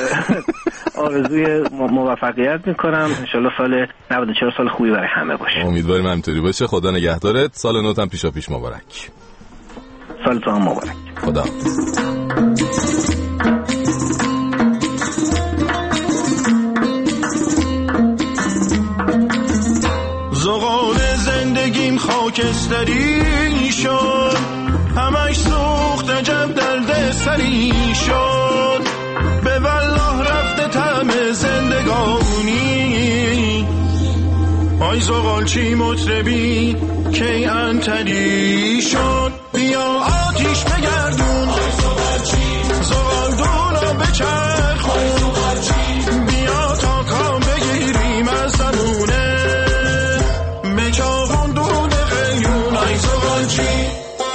آرزوی موفقیت میکنم. انشالله سال نود و چهار سال خوبی برای همه باشه. امیدواریم همینطوری باشه. خدا نگهدارت. سال نوت هم پیشا پیش مبارک. سال تو هم مبارک. خدا. زغال زندگیم خاکستری شد، همش سوخت عجب درد سری شد، به والله رفته طعم زندگانی. آی زغال چی مطربی کی انتری شد، بیا آتیش بگردون، زغال دولا بچرخون، بیا تا کام بگیریم از زمونه، چاقون دود قیون. آی زغالچی.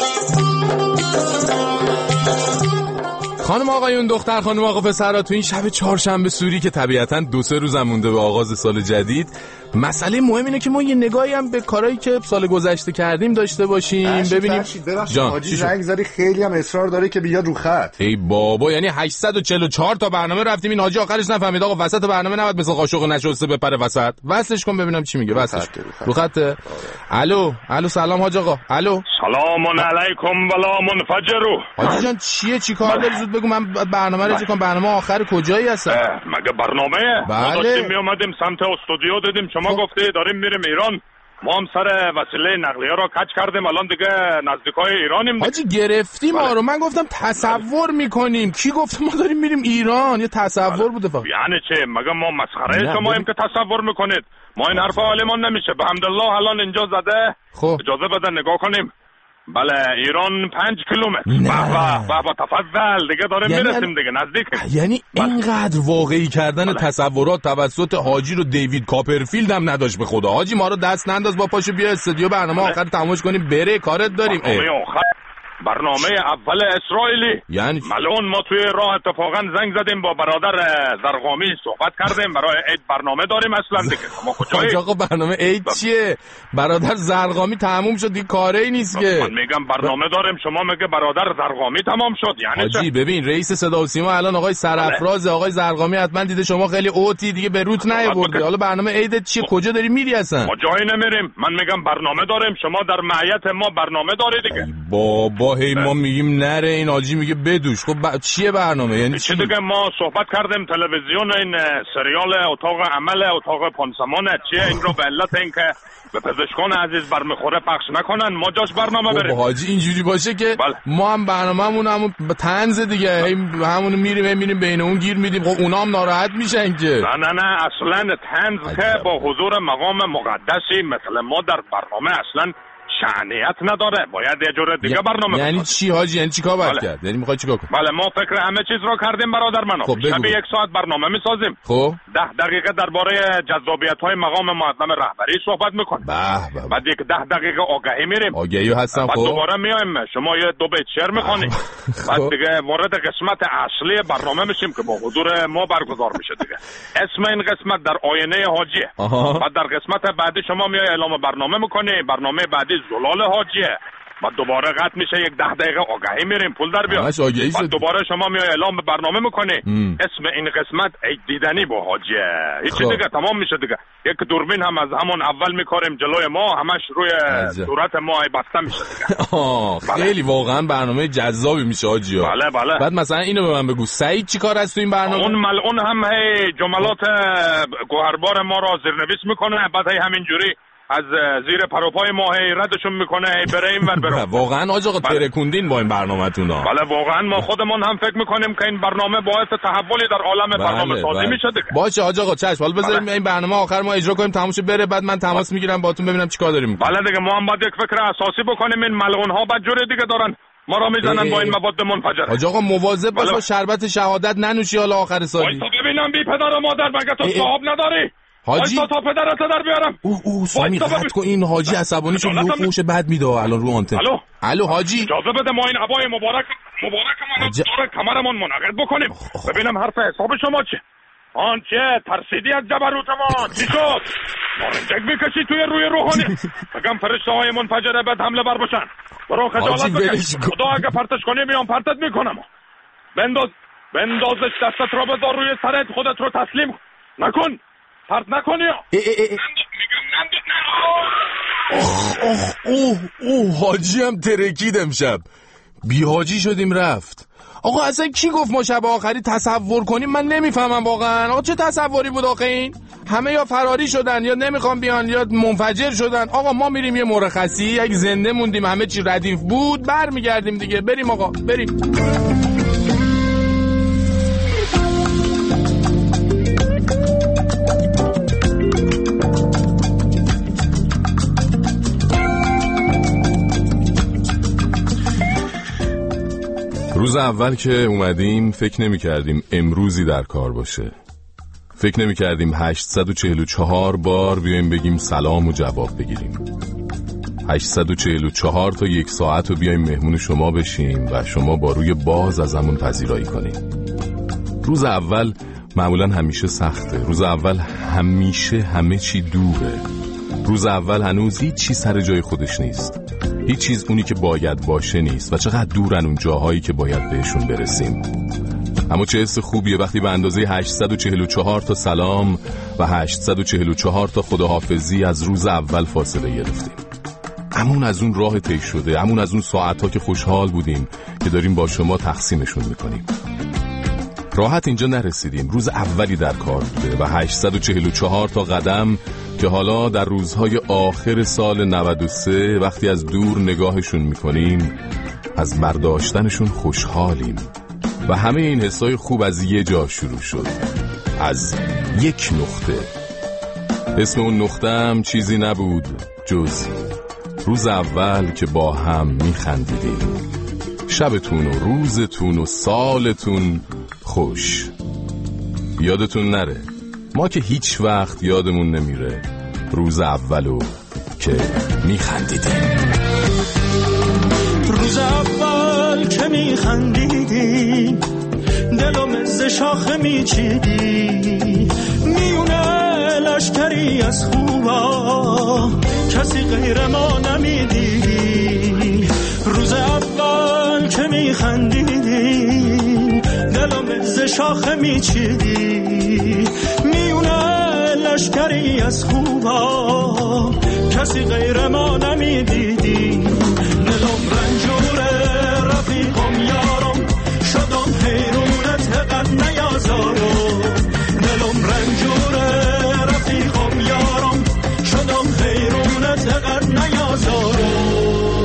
خانم آقایون، دختر خانم آقا پسرها، تو این شب چهارشنبه سوری که طبیعتاً دو سه روز هم مونده به آغاز سال جدید، مسئله مهم اینه که ما یه نگاهی هم به کارهایی که سال گذشته کردیم داشته باشیم. ببینیم جان حاجی زنگ زدی، خیلی هم اصرار داره که بیاد رو خط. ای بابا، یعنی هشتصد و چهل و چهار تا برنامه رفتیم، این حاجی آخرش نفهمید آقا وسط برنامه نباید مثل قاشق نشسته بپره وسط. وصلش کن ببینم چی میگه. وصلش رو خط. الو الو سلام حاج آقا. الو سلام علیکم ولا منفجرو. حاجی جان چیه چی کار داری؟ زود بگو من برنامه رو چه کنم. برنامه آخر کجایی هست؟ مگه برنامه ما داشتیم می اومدیم سمت استودیو، دیدیم شما خب. گفتی داریم میریم ایران، ما هم سر وسیله نقلیه رو کج کردیم، الان دیگه نزدیکای ایرانیم. حاجی گرفتیم ما رو. من گفتم تصور میکنیم. کی گفت ما داریم میریم ایران؟ یه تصور بوده فقط. یعنی چه؟ مگه ما مسخره شماییم که تصور میکنید؟ ما این حرفا حالیمون نمیشه. به حمدالله الان اینجا زده. خب اجازه بده نگاه کنیم. بله ایران پنج کیلومتر. بابا بابا تفضل دیگه داریم یعنی میرسیم دیگه، نزدیکیم. یعنی اینقدر واقعی کردن بله. تصورات توسط حاجی رو دیوید کاپرفیلد هم نداشت. به خدا حاجی ما رو دست ننداز، با پاشو بیا استودیو برنامه آخر تماشا کنیم بره، کارت داریم. برنامه اول اسرائیلی. یعنی ملون ما توی راه اتفاقا زنگ زدیم با برادر زرقامی صحبت کردیم برای عید برنامه داریم اصلا دیگه. ما کجایی؟ آقا برنامه عید چیه؟ برادر زرقامی تموم شد دیگه، کاری نیست که. من میگم برنامه داریم، شما میگه برادر زرقامی تمام شد. یعنی حاجی ببین رئیس صدا و سیما الان آقای سرافراز، آقای زرقامی حتما دیده شما خیلی اوتی دیگه به روت نیاوردی. حالا برنامه عیدت چیه؟ کجا داری میری اصلا؟ ما جایی نمیریم. من میگم برنامه داریم، شما در معیت ما برنامه داری دیگه. بابا هی ما میگیم نره، این حاجی میگه بدوش. خب ب... چیه برنامه؟ یعنی چی دیگه؟ ما صحبت کردیم تلویزیون این سریال اتاق عمل اتاق پانسمان چیه این رو به علت اینکه به پزشکان عزیز برمیخوره پخش نکنن، ما جاش برنامه بریم. حاجی اینجوری باشه که بله. ما هم برنامه‌مون همون طنز دیگه، همون میریم میریم بین اون گیر میدیم. خب اونا هم ناراحت میشن که. نه نه نه اصلا طنز که با حضور مقام مقدسی مثل ما در برنامه اصلا شأنیت نداره، باید یه جور دیگه ی... برنامه یعنی بخواد. چی حاجی؟ یعنی چیکار باید بله. کرد؟ یعنی میخوای چیکار کنی؟ بله ما فکر همه چیز رو کردیم برادر منو. خب شب یک ساعت برنامه میسازیم. خب ده دقیقه درباره جذابیت‌های مقام معظم رهبری صحبت میکنیم. بعد یک ده دقیقه آگهی میریم. آگهی هستن. بعد خب دوباره میایم شما یه دو بیت شعر میخونی. بعد دیگه وارد قسمت اصلی برنامه میشیم که با حضور ما برگزار میشه دیگه. اسم این قسمت در آینه حاجیه. بعد در قسمت بعدی شما میای اعلام برنامه میکنی، برنامه بعدی زلال حاجیه. بعد دوباره قطع میشه، یک ده دقیقه آگهی میریم پول در بیاد. بعد دوباره شما میای اعلام برنامه میکنی. ام. اسم این قسمت عید دیدنی با حاجیه. هیچ خب. دیگه تمام میشه دیگه. یک دوربین هم از همون اول میکاریم جلوی ما، همش روی صورت ما بسته میشه دیگه. آه خیلی بله. واقعا برنامه جذابی میشه حاجیه. بله بله. بعد مثلا اینو به من بگو، سعید چیکار است تو این برنامه؟ اون ملعون هم هی جملات گوهربار ما را زیرنویس میکنه، بعد هی همینجوری از زیر پروپای ما هی ردشون میکنه، هی بره این ور بره. واقعا آقا ترکوندین با این برنامه‌تون ها. بله واقعا ما خودمون هم فکر میکنیم که این برنامه باعث تحولی در عالم بله برنامه سازی بله. میشه دیگه. باشه آقا چشم، حالا بذاریم بله. این برنامه آخر ما اجرا کنیم تموم شه بره، بعد من تماس بله. میگیرم باهاتون ببینم چیکار داریم میکنیم. بله دیگه ما هم باید یک فکر اساسی بکنیم. این ملعون ها بعد جوری دیگه دارن ما را میزنن با این مواد منفجره. آقا مواظب باش با شربت شهادت ننوشی حالا آخر سالی. وایسا ببینم بی پدر و مادر مگه تو صاحب نداری؟ حاجی تا پدرت در بیارم. او او سامی قطع کن، این حاجی عصبانی شد رو خوش بد میده الان رو آنتن. الو الو حاجی اجازه بده ما این عبای مبارک مبارکمون حج... رو کمرمون منعقد بکنیم. ببینم حرف حساب شما چه؟ آن چه ترسیدی از جبروت ما؟ چی شد؟ نارنجک میکشی توی روی روحانی. بگم فرشته های منفجره بد حمله بر باشن. برو خجالت بکش. خدا اگه پرتش کنی میام پرتت میکنم. بنداز بندازش دستت رو بذار روی سرت، خودت رو تسلیم نکن. پرت نکنی. اوه اوه اوه اوه حاجی هم ترکید امشب. بی حاجی شدیم رفت. آقا اصلا کی گفت ما شب آخری تصور کنیم؟ من نمیفهمم واقعا. آقا چه تصوری بود آخه این؟ همه یا فراری شدن یا نمیخوام بیان یا منفجر شدن. آقا ما میریم یه مرخصی، یک زنده موندیم، همه چی ردیف بود، برمیگردیم دیگه. بریم آقا بریم. روز اول که اومدیم فکر نمی کردیم امروزی در کار باشه. فکر نمی کردیم هشتصد و چهل و چهار بار بیایم بگیم سلام و جواب بگیریم. هشتصد و چهل و چهار تا یک ساعت رو بیایم مهمون شما بشیم و شما با روی باز از همون پذیرایی کنیم. روز اول معمولا همیشه سخته. روز اول همیشه همه چی دوره. روز اول هنوز هیچ چی سر جای خودش نیست. هیچ چیز اونی که باید باشه نیست و چقدر دورن اون جاهایی که باید بهشون برسیم. اما چه حس خوبیه وقتی به اندازه هشتصد و چهل و چهار تا سلام و هشتصد و چهل و چهار تا خداحافظی از روز اول فاصله گرفتیم. همون از اون راه طی شده، همون از اون ساعت‌ها که خوشحال بودیم که داریم با شما تقسیمشون میکنیم. راحت اینجا نرسیدیم. روز اولی در کار بوده و هشتصد و چهل و چهار تا قدم که حالا در روزهای آخر سال نود و سه وقتی از دور نگاهشون میکنیم از برداشتنشون خوشحالیم. و همه این حسای خوب از یه جا شروع شد، از یک نقطه. اسم اون نقطه هم چیزی نبود جز روز اول که با هم میخندیدیم. شبتون و روزتون و سالتون خوش. یادتون نره ما که هیچ وقت یادمون نمیره روز اولو که میخندیدیم. روز اول میخندیدی دلم ز شاخه میچیدی میونه لشکری از خوبا کسی غیر ما نمیدیدی روز اول که میخندیدی دلم ز شاخه میچیدی میونه لشکری از خوبا کسی غیر ما نمیدیدی دلم رنجوره رفیقم یارم شدم حیرونت قد نیازارم دلم رنجوره رفیقم یارم شدم حیرونت قد نیازارم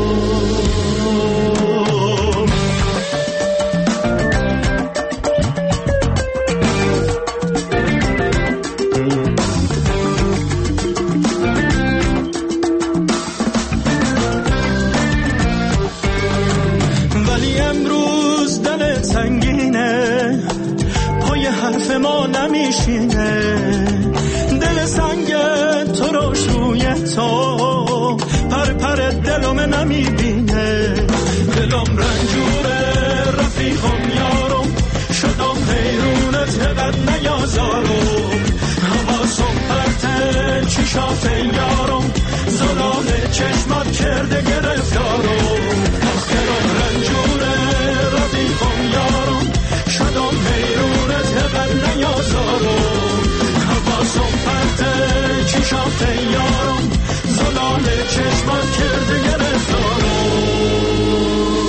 ما نمیشینه دل سنگ تو روش روی تو پر پر دلم نمیبینه